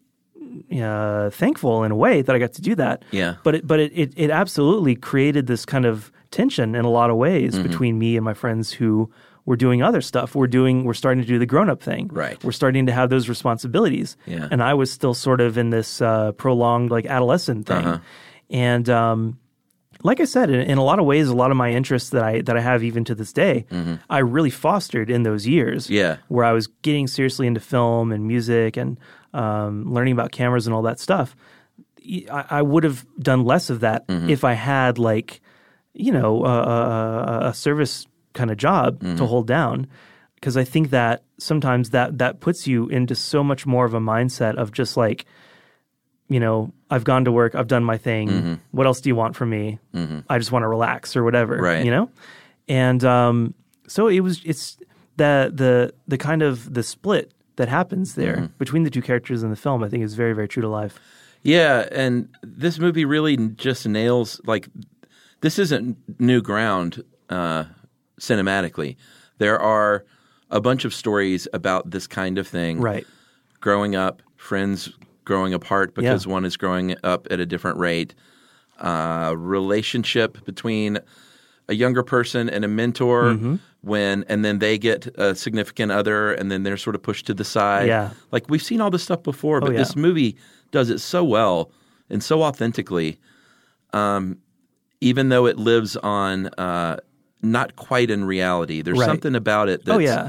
uh, thankful in a way that I got to do that. Yeah. But it but it it, it absolutely created this kind of tension in a lot of ways mm-hmm. between me and my friends who were doing other stuff. We're doing we're starting to do the grown up thing. Right. We're starting to have those responsibilities. Yeah. And I was still sort of in this uh, prolonged like adolescent thing, uh-huh. and. Um, Like I said, in, in a lot of ways, a lot of my interests that I that I have even to this day, mm-hmm. I really fostered in those years. Yeah, where I was getting seriously into film and music and um, learning about cameras and all that stuff. I, I would have done less of that mm-hmm. if I had like, you know, a, a, a service kind of job mm-hmm. to hold down. Because I think that sometimes that that puts you into so much more of a mindset of just like, you know, I've gone to work, I've done my thing. Mm-hmm. What else do you want from me? Mm-hmm. I just want to relax or whatever, right. you know? And um, so it was, it's the, the, the kind of the split that happens there mm-hmm. between the two characters in the film, I think is very, very true to life. Yeah. And this movie really just nails, like, this isn't new ground uh, cinematically. There are a bunch of stories about this kind of thing. Right. Growing up, friends growing apart because yeah. one is growing up at a different rate, uh, relationship between a younger person and a mentor mm-hmm. when, and then they get a significant other and then they're sort of pushed to the side. Yeah. Like we've seen all this stuff before, but oh, yeah. this movie does it so well and so authentically, um, even though it lives on uh, not quite in reality. There's right. something about it that's oh, yeah.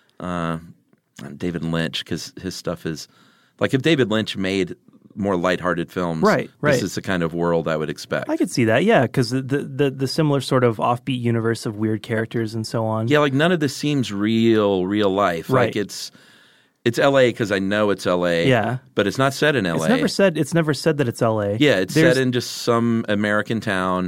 uh, David Lynch, because his stuff is like if David Lynch made more lighthearted films, right, right. this is the kind of world I would expect. I could see that, yeah, because the, the the similar sort of offbeat universe of weird characters and so on. Yeah, like none of this seems real, real life. Right. Like it's it's L A because I know it's L A. Yeah, but it's not set in L A. It's never said. It's never said that it's L A. Yeah, it's There's, set in just some American town.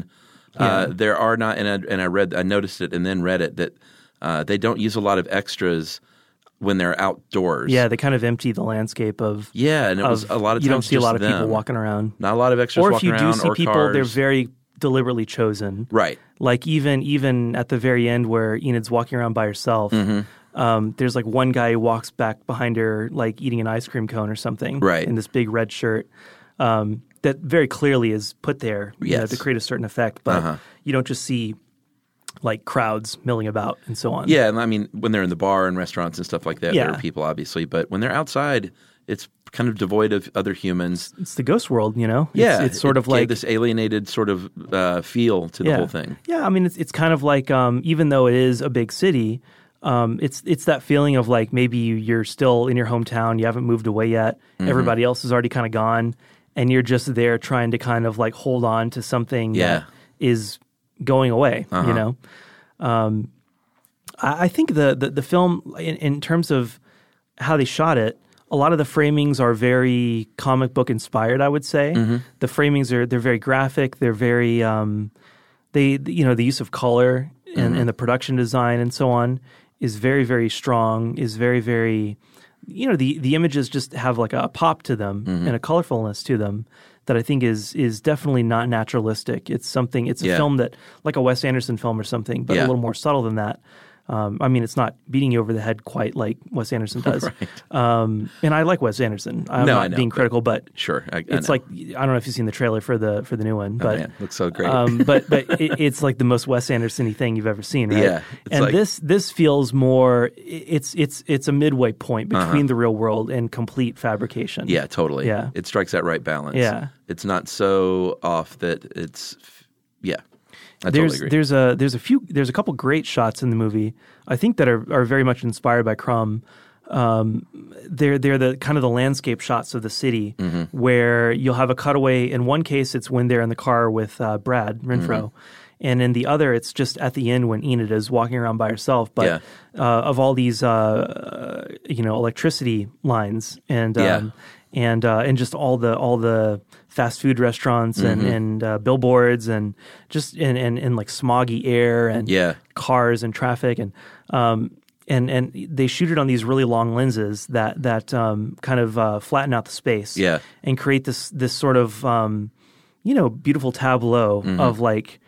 Uh, Yeah. there are not, and I, and I read, I noticed it, and then read it that uh, they don't use a lot of extras when they're outdoors. Yeah, they kind of empty the landscape of. Yeah, and it was of- a lot of times you don't see a just lot of people them. walking around. Not a lot of extras Or if walking you do around see or people, cars. they're very deliberately chosen. Right. Like even even at the very end where Enid's walking around by herself, Mm-hmm. um, there's like one guy who walks back behind her, like eating an ice cream cone or something, Right. in this big red shirt. Um, that very clearly is put there, you know, Yes. to create a certain effect, but Uh-huh. you don't just see like crowds milling about and so on. Yeah, and I mean, when they're in the bar and restaurants and stuff like that, Yeah. there are people, obviously. But when they're outside, it's kind of devoid of other humans. It's the ghost world, you know? Yeah, It's, it's sort it of gave like this alienated sort of uh, feel to the yeah. whole thing. Yeah, I mean, it's it's kind of like um, even though it is a big city, um, it's it's that feeling of like maybe you- you're still in your hometown, you haven't moved away yet. Mm-hmm. Everybody else is already kind of gone, and you're just there trying to kind of like hold on to something Yeah. that is going away. Uh-huh. You know, um, I, I think the, the the film in, in terms of how they shot it. A lot of the framings are very comic book inspired, I would say. Mm-hmm. The framings are they're very graphic. They're very um, they you know the use of color and, and the production design and so on is very very strong. Is very very you know the the images just have like a pop to them and a colorfulness to them that I think is is definitely not naturalistic. It's something. It's a Yeah. film that like a Wes Anderson film or something, but Yeah. a little more subtle than that. Um, I mean, it's not beating you over the head quite like Wes Anderson does. Right. Um, and I like Wes Anderson. I'm No, not I know, being but- critical, but Sure, I, I it's know. like I don't know if you've seen the trailer for the for the new one, Oh, but man, looks so great. um, but but it, it's like the most Wes Anderson-y thing you've ever seen, right? Yeah, it's and like- this this feels more. It's it's it's a midway point between the real world and complete fabrication. yeah, totally. Yeah. It strikes that right balance. Yeah. It's not so off that it's, yeah. I there's totally agree. there's a there's a few there's a couple great shots in the movie I think that are, are very much inspired by Crumb. Um, they're they're the kind of the landscape shots of the city Mm-hmm. where you'll have a cutaway. In one case, it's when they're in the car with uh, Brad Renfro, Mm-hmm. and in the other, it's just at the end when Enid is walking around by herself. But Yeah. uh, of all these, uh, uh, you know, electricity lines and um, Yeah. and uh, and just all the all the fast food restaurants and Mm-hmm. and uh, billboards and just and, and and like smoggy air and Yeah. cars and traffic and um and and they shoot it on these really long lenses that that um kind of uh, flatten out the space Yeah. and create this this sort of um you know beautiful tableau Mm-hmm. of like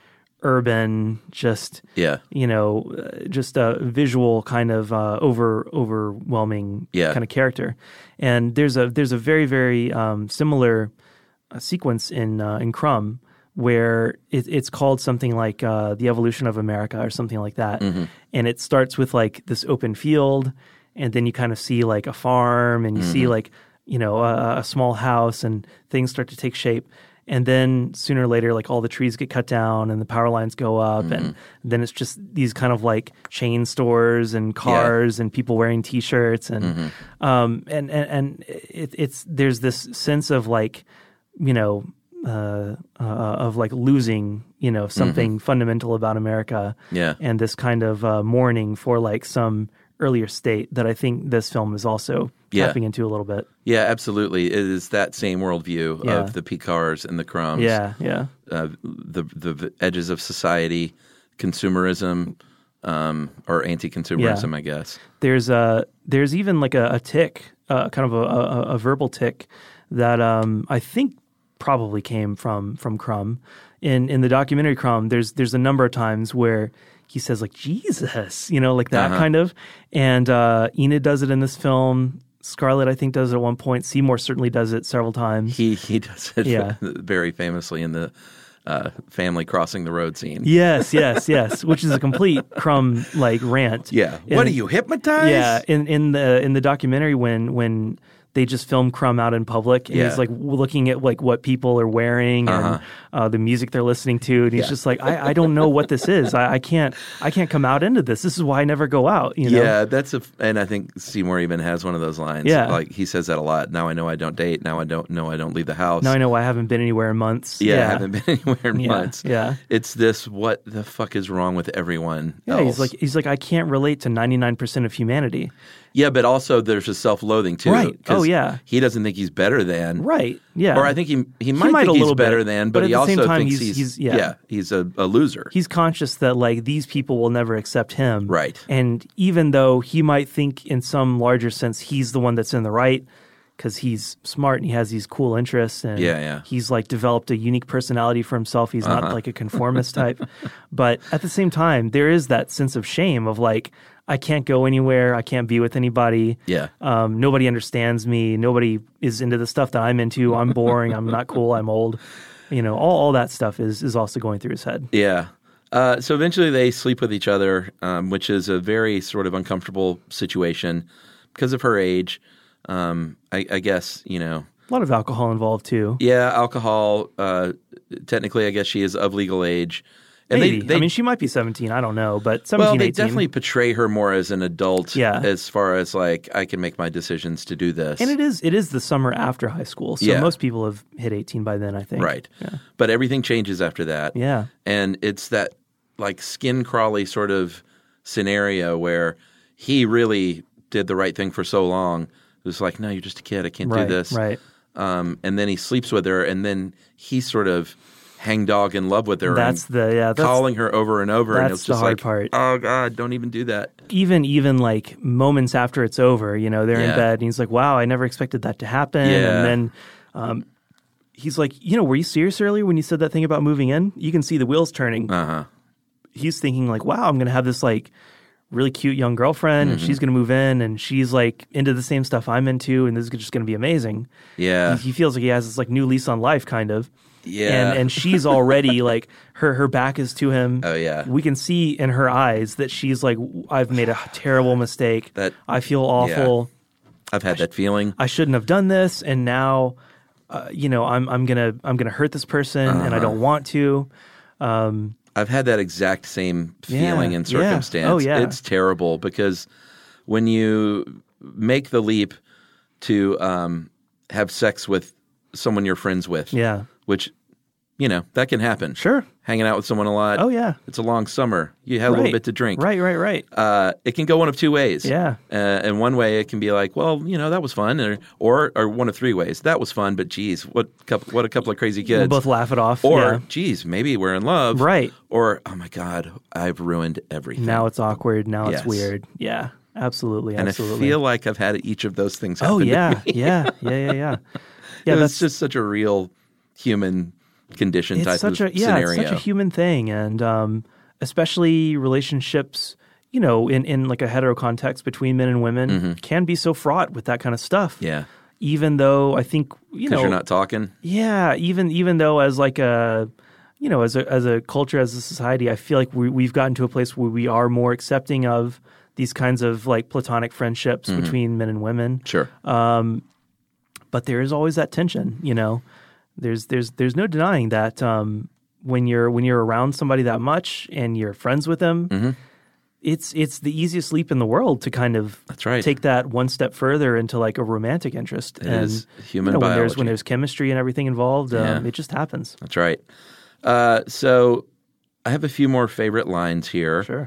urban just Yeah. you know uh, just a visual kind of uh, over overwhelming Yeah. kind of character. And there's a there's a very very um, similar uh, sequence in uh, in Crumb where it, it's called something like uh, The Evolution of America or something like that. Mm-hmm. And it starts with like this open field, and then you kind of see like a farm, and you see Mm-hmm. like you know a, a small house, and things start to take shape. And then sooner or later, like all the trees get cut down and the power lines go up, Mm-hmm. and then it's just these kind of like chain stores and cars and people wearing T-shirts, and Mm-hmm. um, and and, and it, it's there's this sense of like you know uh, uh, of like losing you know something fundamental about America, Mm-hmm. Yeah. and this kind of uh, mourning for like some earlier state that I think this film is also Yeah. tapping into a little bit. Yeah, absolutely. It is that same worldview Yeah. of the Picars and the Crumbs. Yeah, yeah. Uh, the the edges of society, consumerism, um, or anti-consumerism, Yeah. I guess. There's a there's even like a, a tick, uh, kind of a, a, a verbal tick that um, I think probably came from from Crumb. In in the documentary Crumb, there's there's a number of times where he says like Jesus, you know, like that Uh-huh. kind of. And uh, Enid does it in this film. Scarlett, I think, does it at one point. Seymour certainly does it several times. He he does it Yeah. very famously in the uh, family crossing the road scene. Yes, yes, yes. Which is a complete Crumb like rant. Yeah. And- What are you, hypnotized? Yeah, in in the in the documentary when when they just film Crumb out in public, and Yeah. he's like looking at like what people are wearing and Uh-huh. uh, the music they're listening to, and he's Yeah. just like, I, I don't know what this is. I, I can't I can't come out into this. This is why I never go out. You know? Yeah, that's a, and I think Seymour even has one of those lines. Yeah. Like he says that a lot. Now I know I don't date. Now I don't know I don't leave the house. Now I know why I haven't been anywhere in months. Yeah, yeah. I haven't been anywhere in Yeah, months. yeah. It's this, what the fuck is wrong with everyone Yeah, else? he's like he's like I can't relate to ninety nine percent of humanity, Yeah, but also there's a self-loathing too. Right. 'cause Oh, yeah. He doesn't think he's better than. Right. Yeah. Or I think he he might, might think a he's little better bit, than, but but, at he the also same time, thinks he's- he's, he's- yeah. he's a, a loser. He's conscious that like these people will never accept him. Right. And even though he might think in some larger sense he's the one that's in the right because he's smart and he has these cool interests and Yeah, yeah. he's like developed a unique personality for himself. He's not Uh-huh. like a conformist type. But at the same time, there is that sense of shame of like, I can't go anywhere. I can't be with anybody. Yeah. Um, nobody understands me. Nobody is into the stuff that I'm into. I'm boring. I'm not cool. I'm old. You know, all, all that stuff is is also going through his head. Yeah. Uh, so eventually they sleep with each other, um, which is a very sort of uncomfortable situation because of her age. Um, I, I guess, you know. A lot of alcohol involved too. Yeah, alcohol. Uh, technically, I guess she is of legal age. And Maybe. They, they, I mean, she might be seventeen. I don't know. But seventeen, well, they eighteen. definitely portray her more as an adult Yeah. as far as like, I can make my decisions to do this. And it is it is the summer after high school. So Yeah. most people have hit eighteen by then, I think. Right. Yeah. But everything changes after that. Yeah. And it's that like skin crawly sort of scenario where he really did the right thing for so long. It was like, no, you're just a kid. I can't Right. do this. Right. Um, and then he sleeps with her, and then he's sort of hangdog in love with her. That's and the yeah. That's calling her over and over. and that's it's the just hard like, part. oh God, don't even do that. even even like moments after it's over. You know, they're Yeah. in bed, and he's like, "Wow, I never expected that to happen." Yeah. And then um, he's like, "You know, were you serious earlier when you said that thing about moving in? You can see the wheels turning." Uh huh. He's thinking like, "Wow, I'm going to have this like really cute young girlfriend, Mm-hmm. and she's going to move in, and she's like into the same stuff I'm into, and this is just going to be amazing." Yeah. He, he feels like he has this like new lease on life, kind of. Yeah. And and she's already like her her back is to him. Oh, yeah. We can see in her eyes that she's like, I've made a terrible mistake. That- I feel awful. I've had that feeling. I shouldn't have done this, and now, uh, you know, I'm I'm gonna I'm gonna hurt this person, and I Uh-huh. don't want to. I've had that exact same Yeah, feeling and yeah. circumstance. Oh, yeah. It's terrible because when you make the leap to um, have sex with someone you're friends with, Yeah. which, you know, that can happen. Sure. Hanging out with someone a lot. Oh yeah. It's a long summer. You have a little Right. bit to drink. Right. Right. Right. Uh, it can go one of two ways. Yeah. Uh, and one way it can be like, well, you know, that was fun, or or, or one of three ways. That was fun, but geez, what couple, what a couple of crazy We'll kids. both laugh it off. Or, yeah. geez, maybe we're in love. Right. Or, oh my God, I've ruined everything. Now it's awkward. Now Yes. it's weird. Yeah. Absolutely. and Absolutely. I feel like I've had each of those things happen oh to yeah. me. yeah. Yeah. Yeah. Yeah. Yeah. It's That's just such a real human condition it's type such of a yeah, scenario. it's such a human thing, and um, especially relationships, you know, in, in like a hetero context between men and women, can be so fraught with that kind of stuff. Mm-hmm. Yeah. Even though I think you Because know, you're not talking. yeah, even even though as like a you know as a as a culture, as a society, I feel like we, we've gotten to a place where we are more accepting of these kinds of like platonic friendships Mm-hmm. between men and women. Sure. But there is always that tension, you know. There's there's there's no denying that um, when you're when you're around somebody that much and you're friends with them, Mm-hmm. it's it's the easiest leap in the world to kind of That's right. take that one step further into like a romantic interest. It and is human you know, when there's biology. when there's chemistry and everything involved, um, Yeah. it just happens. That's right. Uh, so I have a few more favorite lines here. Sure.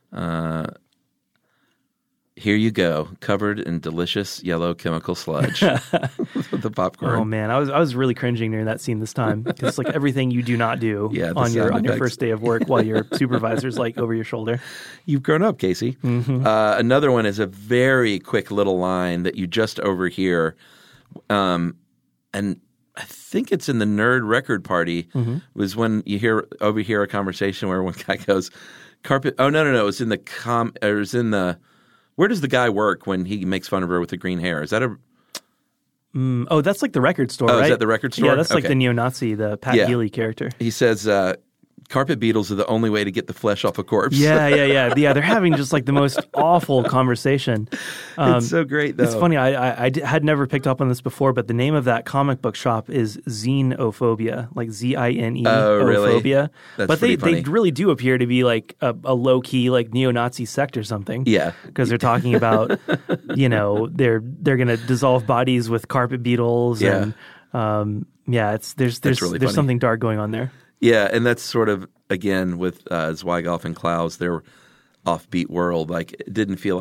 Here you go, covered in delicious yellow chemical sludge. The popcorn. Oh man, I was I was really cringing during that scene this time because it's like everything you do not do Yeah, the on your sound on your effects. first day of work while your supervisor's like over your shoulder. You've grown up, Casey. Mm-hmm. Uh, another one is a very quick little line that you just overhear. Um, and I think it's in the Nerd Record Party, Mm-hmm. was when you hear overhear a conversation where one guy goes, carpet. Oh, no, no, no. It was in the com. It was in the. Where does the guy work when he makes fun of her with the green hair? Is that a. Mm, oh, that's like the record store, Oh, is right? that the record store? Yeah, that's like Okay. the neo-Nazi, the Pat Yeah. Healy character. He says, uh, carpet beetles are the only way to get the flesh off a corpse. Yeah, yeah, yeah, yeah. They're having just like the most awful conversation. Um, It's so great, though. It's funny. I, I, I d- had never picked up on this before, but the name of that comic book shop is Xenophobia, like Z I N E Oh, really? Ophobia. That's but they, pretty they funny. really do appear to be like a, a low key like neo-Nazi sect or something. Yeah. because they're talking about you know they're they're going to dissolve bodies with carpet beetles. Yeah. And um, yeah, it's there's there's really there's funny. something dark going on there. Yeah, and that's sort of, again, with uh, Zweighoff and Klaus, their offbeat world. Like, it didn't feel like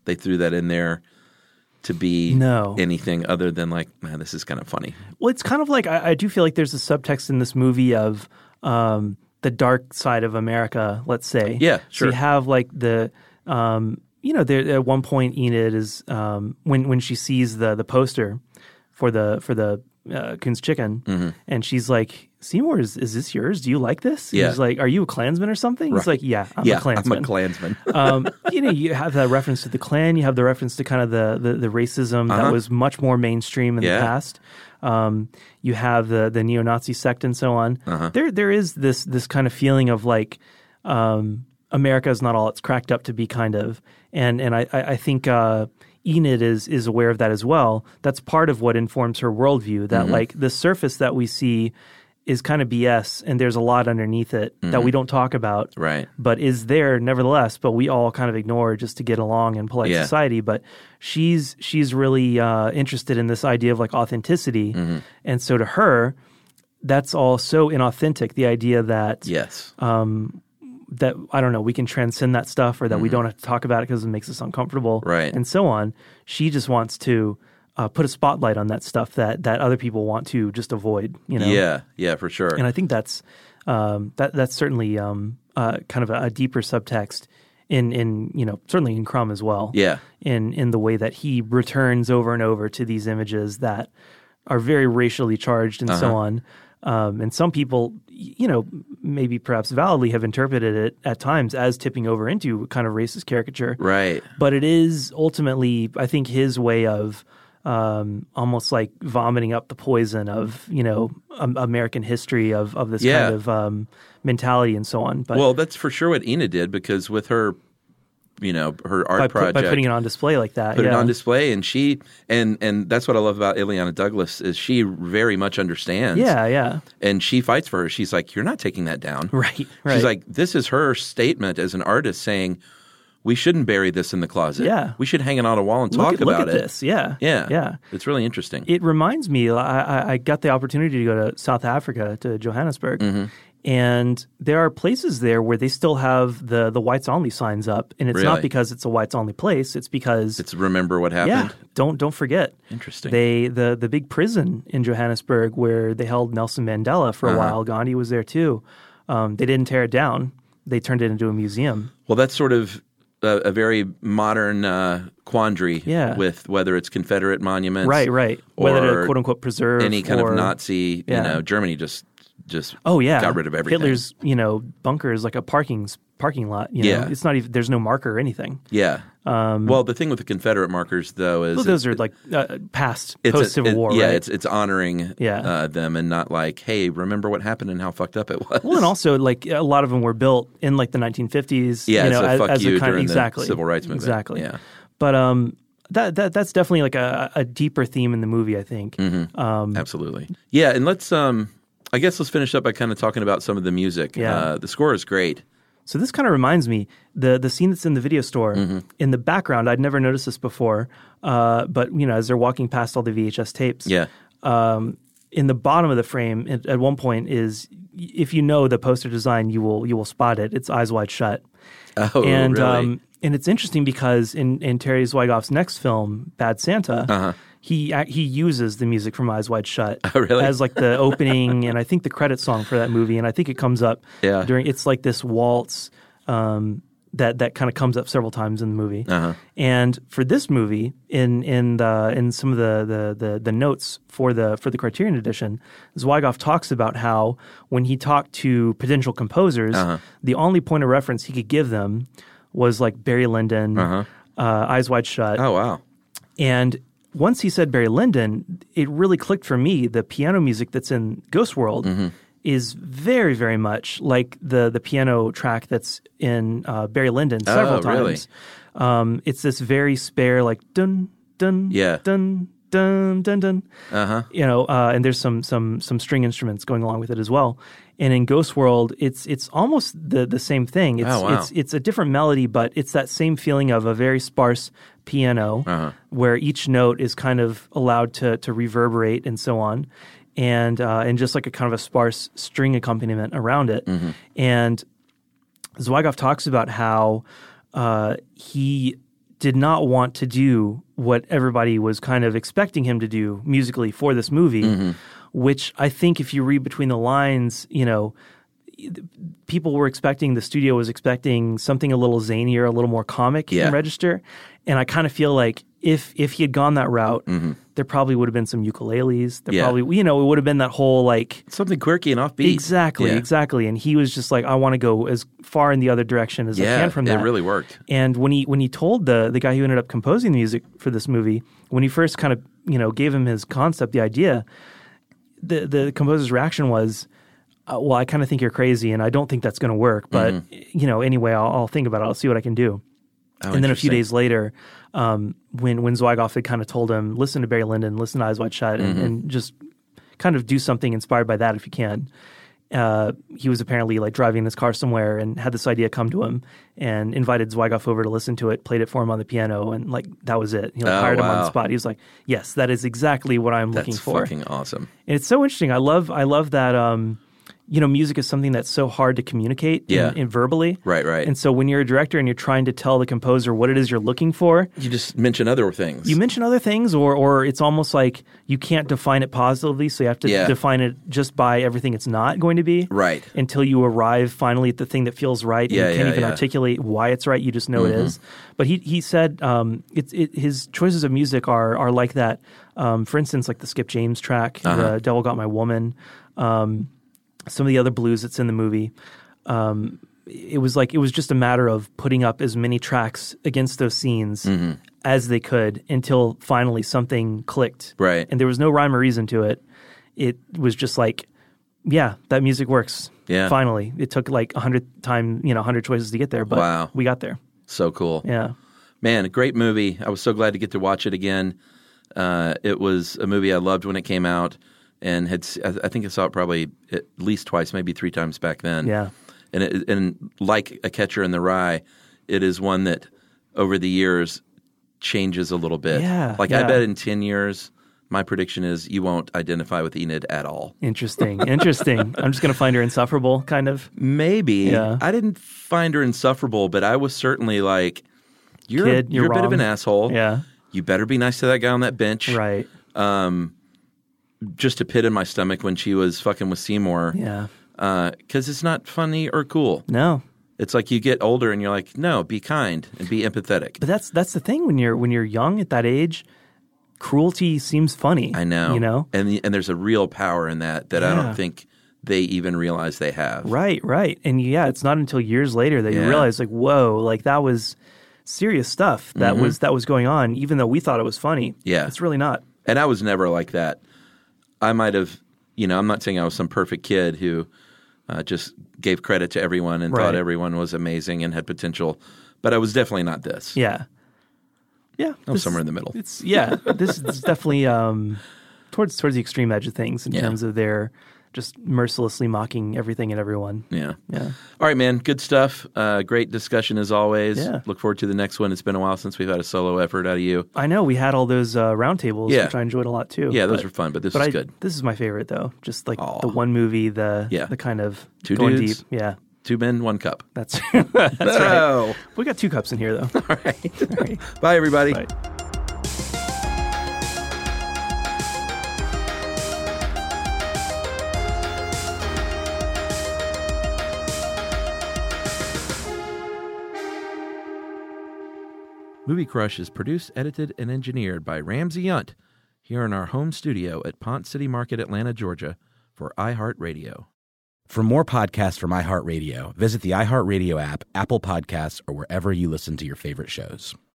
they threw that in there to be No. anything other than like, man, this is kind of funny. Well, it's kind of like I, I do feel like there's a subtext in this movie of um, the dark side of America, let's say. Yeah, So sure. you have like the, um, you know, there at one point Enid is um, when when she sees the the poster for the for the uh, Coon's Chicken, Mm-hmm. and she's like, Seymour, is, is this yours? Do you like this? And Yeah. he's like, are you a Klansman or something? He's Right. like, yeah, I'm yeah, a Klansman. I'm a Klansman. um, you know, you have that reference to the Klan. You have the reference to kind of the the, the racism Uh-huh. that was much more mainstream in Yeah. the past. Um, you have the the neo-Nazi sect and so on. Uh-huh. There there is this this kind of feeling of like um, America is not all it's cracked up to be, kind of. And and I I I think uh, Enid is is aware of that as well. That's part of what informs her worldview. That Mm-hmm. like the surface that we see is kind of B S, and there's a lot underneath it that we don't talk about, Right. but is there nevertheless, but we all kind of ignore just to get along in polite Yeah. society. But she's she's really uh, interested in this idea of like authenticity. Mm-hmm. And so to her, that's all so inauthentic, the idea that Yes. that I don't know, we can transcend that stuff, or that we don't have to talk about it because it makes us uncomfortable, Mm-hmm. Right. and so on. She just wants to uh, put a spotlight on that stuff that that other people want to just avoid, you know. Yeah, yeah, for sure. And I think that's um, that that's certainly um, uh, kind of a, a deeper subtext in in you know certainly in Crumb as well. Yeah. In in the way that he returns over and over to these images that are very racially charged and so Uh-huh. on. Um, and some people, you know, maybe perhaps validly have interpreted it at times as tipping over into kind of racist caricature. Right. But it is ultimately, I think, his way of um, almost like vomiting up the poison of, you know, um, American history of, of this Yeah. kind of um, mentality and so on. But Well, that's for sure what Enid did, because with her, you know, her art by, pu- project, by putting it on display like that. put yeah. it on display, and she and and that's what I love about Ileana Douglas is she very much understands. Yeah, yeah. And she fights for her. She's like, you're not taking that down. Right, right. She's like, this is her statement as an artist saying, we shouldn't bury this in the closet. Yeah. We should hang it on a wall and look talk at, about look at it. this. Yeah. Yeah. Yeah. It's really interesting. It reminds me, I, I- I got the opportunity to go to South Africa, to Johannesburg, Mm-hmm. and there are places there where they still have the, the whites only signs up, and it's Really? not because it's a whites only place. It's because It's remember what yeah, happened. don't don't forget. Interesting. They the the big prison in Johannesburg where they held Nelson Mandela for a Uh-huh. while. Gandhi was there too. Um, they didn't tear it down. They turned it into a museum. Well, that's sort of a, a very modern uh, quandary Yeah. with whether it's Confederate monuments, Right, right. Whether or to quote unquote preserve any kind or, of Nazi. Yeah. You know, Germany just just Oh yeah, got rid of everything. Hitler's, you know, bunker is like a parking parking lot. You know? Yeah. It's not even. There's no marker or anything. Yeah. well, the thing with the Confederate markers, though, is Well, those it- are like uh, past it's a- post Civil it- War. Yeah, right? it's it's honoring Yeah. uh, them and not like, hey, remember what happened and how fucked up it was. well, and also like a lot of them were built in like the nineteen fifties. Yeah, you it's know, a as, fuck as you a kind during of, the exactly Civil Rights Movement. Exactly. Yeah. But um, that that that's definitely like a, a deeper theme in the movie, I think. Mm-hmm. Um, Absolutely. Yeah, and let's um, I guess let's finish up by kind of talking about some of the music. Yeah. Uh, the score is great. So this kind of reminds me the the scene that's in the video store Mm-hmm. in the background. I'd never noticed this before, uh, but you know, as they're walking past all the V H S tapes, Yeah. um, in the bottom of the frame at, at one point is, if you know the poster design, you will you will spot it. It's Eyes Wide Shut, Oh, and really? um, and it's interesting because in in Terry Zweigoff's next film, Bad Santa. Uh-huh. He ac- he uses the music from Eyes Wide Shut Oh, really? as like the opening and I think the credit song for that movie, and I think it comes up Yeah. during. It's like this waltz um, that that kind of comes up several times in the movie. Uh-huh. And for this movie, in in the in some of the, the the the notes for the for the Criterion edition, Zweigoff talks about how when he talked to potential composers, Uh-huh. the only point of reference he could give them was like Barry Lyndon, Uh-huh. uh, Eyes Wide Shut, Oh, wow. and once he said Barry Lyndon, it really clicked for me. The piano music that's in Ghost World Mm-hmm. is very, very much like the the piano track that's in uh, Barry Lyndon several Oh, really? times. Um, it's this very spare, like dun dun Yeah. dun dun dun dun. Uh-huh. You know, uh, and there's some some some string instruments going along with it as well. And in Ghost World, it's it's almost the the same thing. It's Oh, wow. it's it's a different melody, but it's that same feeling of a very sparse piano Uh-huh. where each note is kind of allowed to to reverberate and so on, and uh, and just like a kind of a sparse string accompaniment around it. And Zweigoff talks about how uh, he did not want to do what everybody was kind of expecting him to do musically for this movie, mm-hmm. which I think if you read between the lines, you know, people were expecting, the studio was expecting something a little zanier, a little more comic yeah. in Register. And I kind of feel like if if he had gone that route, mm-hmm. there probably would have been some ukuleles. There yeah. probably, you know, it would have been that whole like... something quirky and offbeat. Exactly, yeah. exactly. And he was just like, I want to go as far in the other direction as yeah, I can from that. it really worked. And when he when he told the the guy who ended up composing the music for this movie, when he first kind of, you know, gave him his concept, the idea, the, the composer's reaction was, uh, well, I kind of think you're crazy and I don't think that's going to work. But, mm-hmm. you know, anyway, I'll, I'll think about it. I'll see what I can do. Oh, and then a few days later, um, when when Zweigoff had kind of told him, listen to Barry Lyndon, listen to Eyes Wide Shut, and, mm-hmm. and just kind of do something inspired by that if you can. Uh, he was apparently like driving in his car somewhere and had this idea come to him and invited Zweigoff over to listen to it, played it for him on the piano, and like that was it. He like, oh, hired wow. him on the spot. He was like, yes, that is exactly what I'm That's looking for. That's fucking awesome. And it's so interesting. I love I love that um, you know, music is something that's so hard to communicate yeah. in, in verbally. Right, right. And so when you're a director and you're trying to tell the composer what it is you're looking for, you just mention other things. You mention other things, or or it's almost like you can't define it positively, so you have to yeah. define it just by everything it's not going to be. Right. Until you arrive finally at the thing that feels right, and yeah, you can't yeah, even yeah. articulate why it's right. You just know mm-hmm. it is. But he he said um, it's it, his choices of music are are like that. Um, for instance, like the Skip James track, uh-huh. the Devil Got My Woman. Um, some of the other blues that's in the movie, um, it was like it was just a matter of putting up as many tracks against those scenes mm-hmm. as they could until finally something clicked. Right. And there was no rhyme or reason to it. It was just like, yeah, that music works. Yeah. Finally. It took like a hundred time, you know, a hundred choices to get there, but wow. we got there. So cool. Yeah. Man, a great movie. I was so glad to get to watch it again. Uh, it was a movie I loved when it came out. And had I think I saw it probably at least twice, maybe three times back then. Yeah, and it, and like A Catcher in the Rye, it is one that over the years changes a little bit. Yeah, like yeah. I bet in ten years, my prediction is you won't identify with Enid at all. Interesting, interesting. I'm just gonna find her insufferable, kind of. Maybe. Yeah. I didn't find her insufferable, but I was certainly like, you're Kid, a, you're, you're a bit of wrong. an asshole. Yeah, you better be nice to that guy on that bench. right. Um. Just a pit in my stomach when she was fucking with Seymour. Yeah. Because uh, it's not funny or cool. No. It's like you get older and you're like, no, be kind and be empathetic. But that's that's the thing when you're when you're young at that age, cruelty seems funny. I know. You know? And the, and there's a real power in that that yeah. I don't think they even realize they have. Right, right. And yeah, it's not until years later that yeah. you realize like, whoa, like that was serious stuff that mm-hmm. was that was going on, even though we thought it was funny. Yeah. It's really not. And I was never like that. I might have, you know, I'm not saying I was some perfect kid who uh, just gave credit to everyone and right. thought everyone was amazing and had potential, but I was definitely not this. Yeah. Yeah. I was somewhere in the middle. It's yeah, this is definitely um, towards towards the extreme edge of things in yeah. terms of their just mercilessly mocking everything and everyone. Yeah. Yeah. All right, man. Good stuff. Uh, great discussion as always. Yeah. Look forward to the next one. It's been a while since we've had a solo effort out of you. I know we had all those uh, roundtables, Yeah. which I enjoyed a lot too. Yeah, those but, were fun, but this but is I, good. This is my favorite though. Just like Aw. the one movie, the Yeah. the kind of Two going dudes. deep. Yeah. Two men, one cup. That's that's No. right. We got two cups in here though. All right. All right. Bye, everybody. Bye. Movie Crush is produced, edited, and engineered by Ramsey Yunt here in our home studio at Pont City Market, Atlanta, Georgia, for iHeartRadio. For more podcasts from iHeartRadio, visit the iHeartRadio app, Apple Podcasts, or wherever you listen to your favorite shows.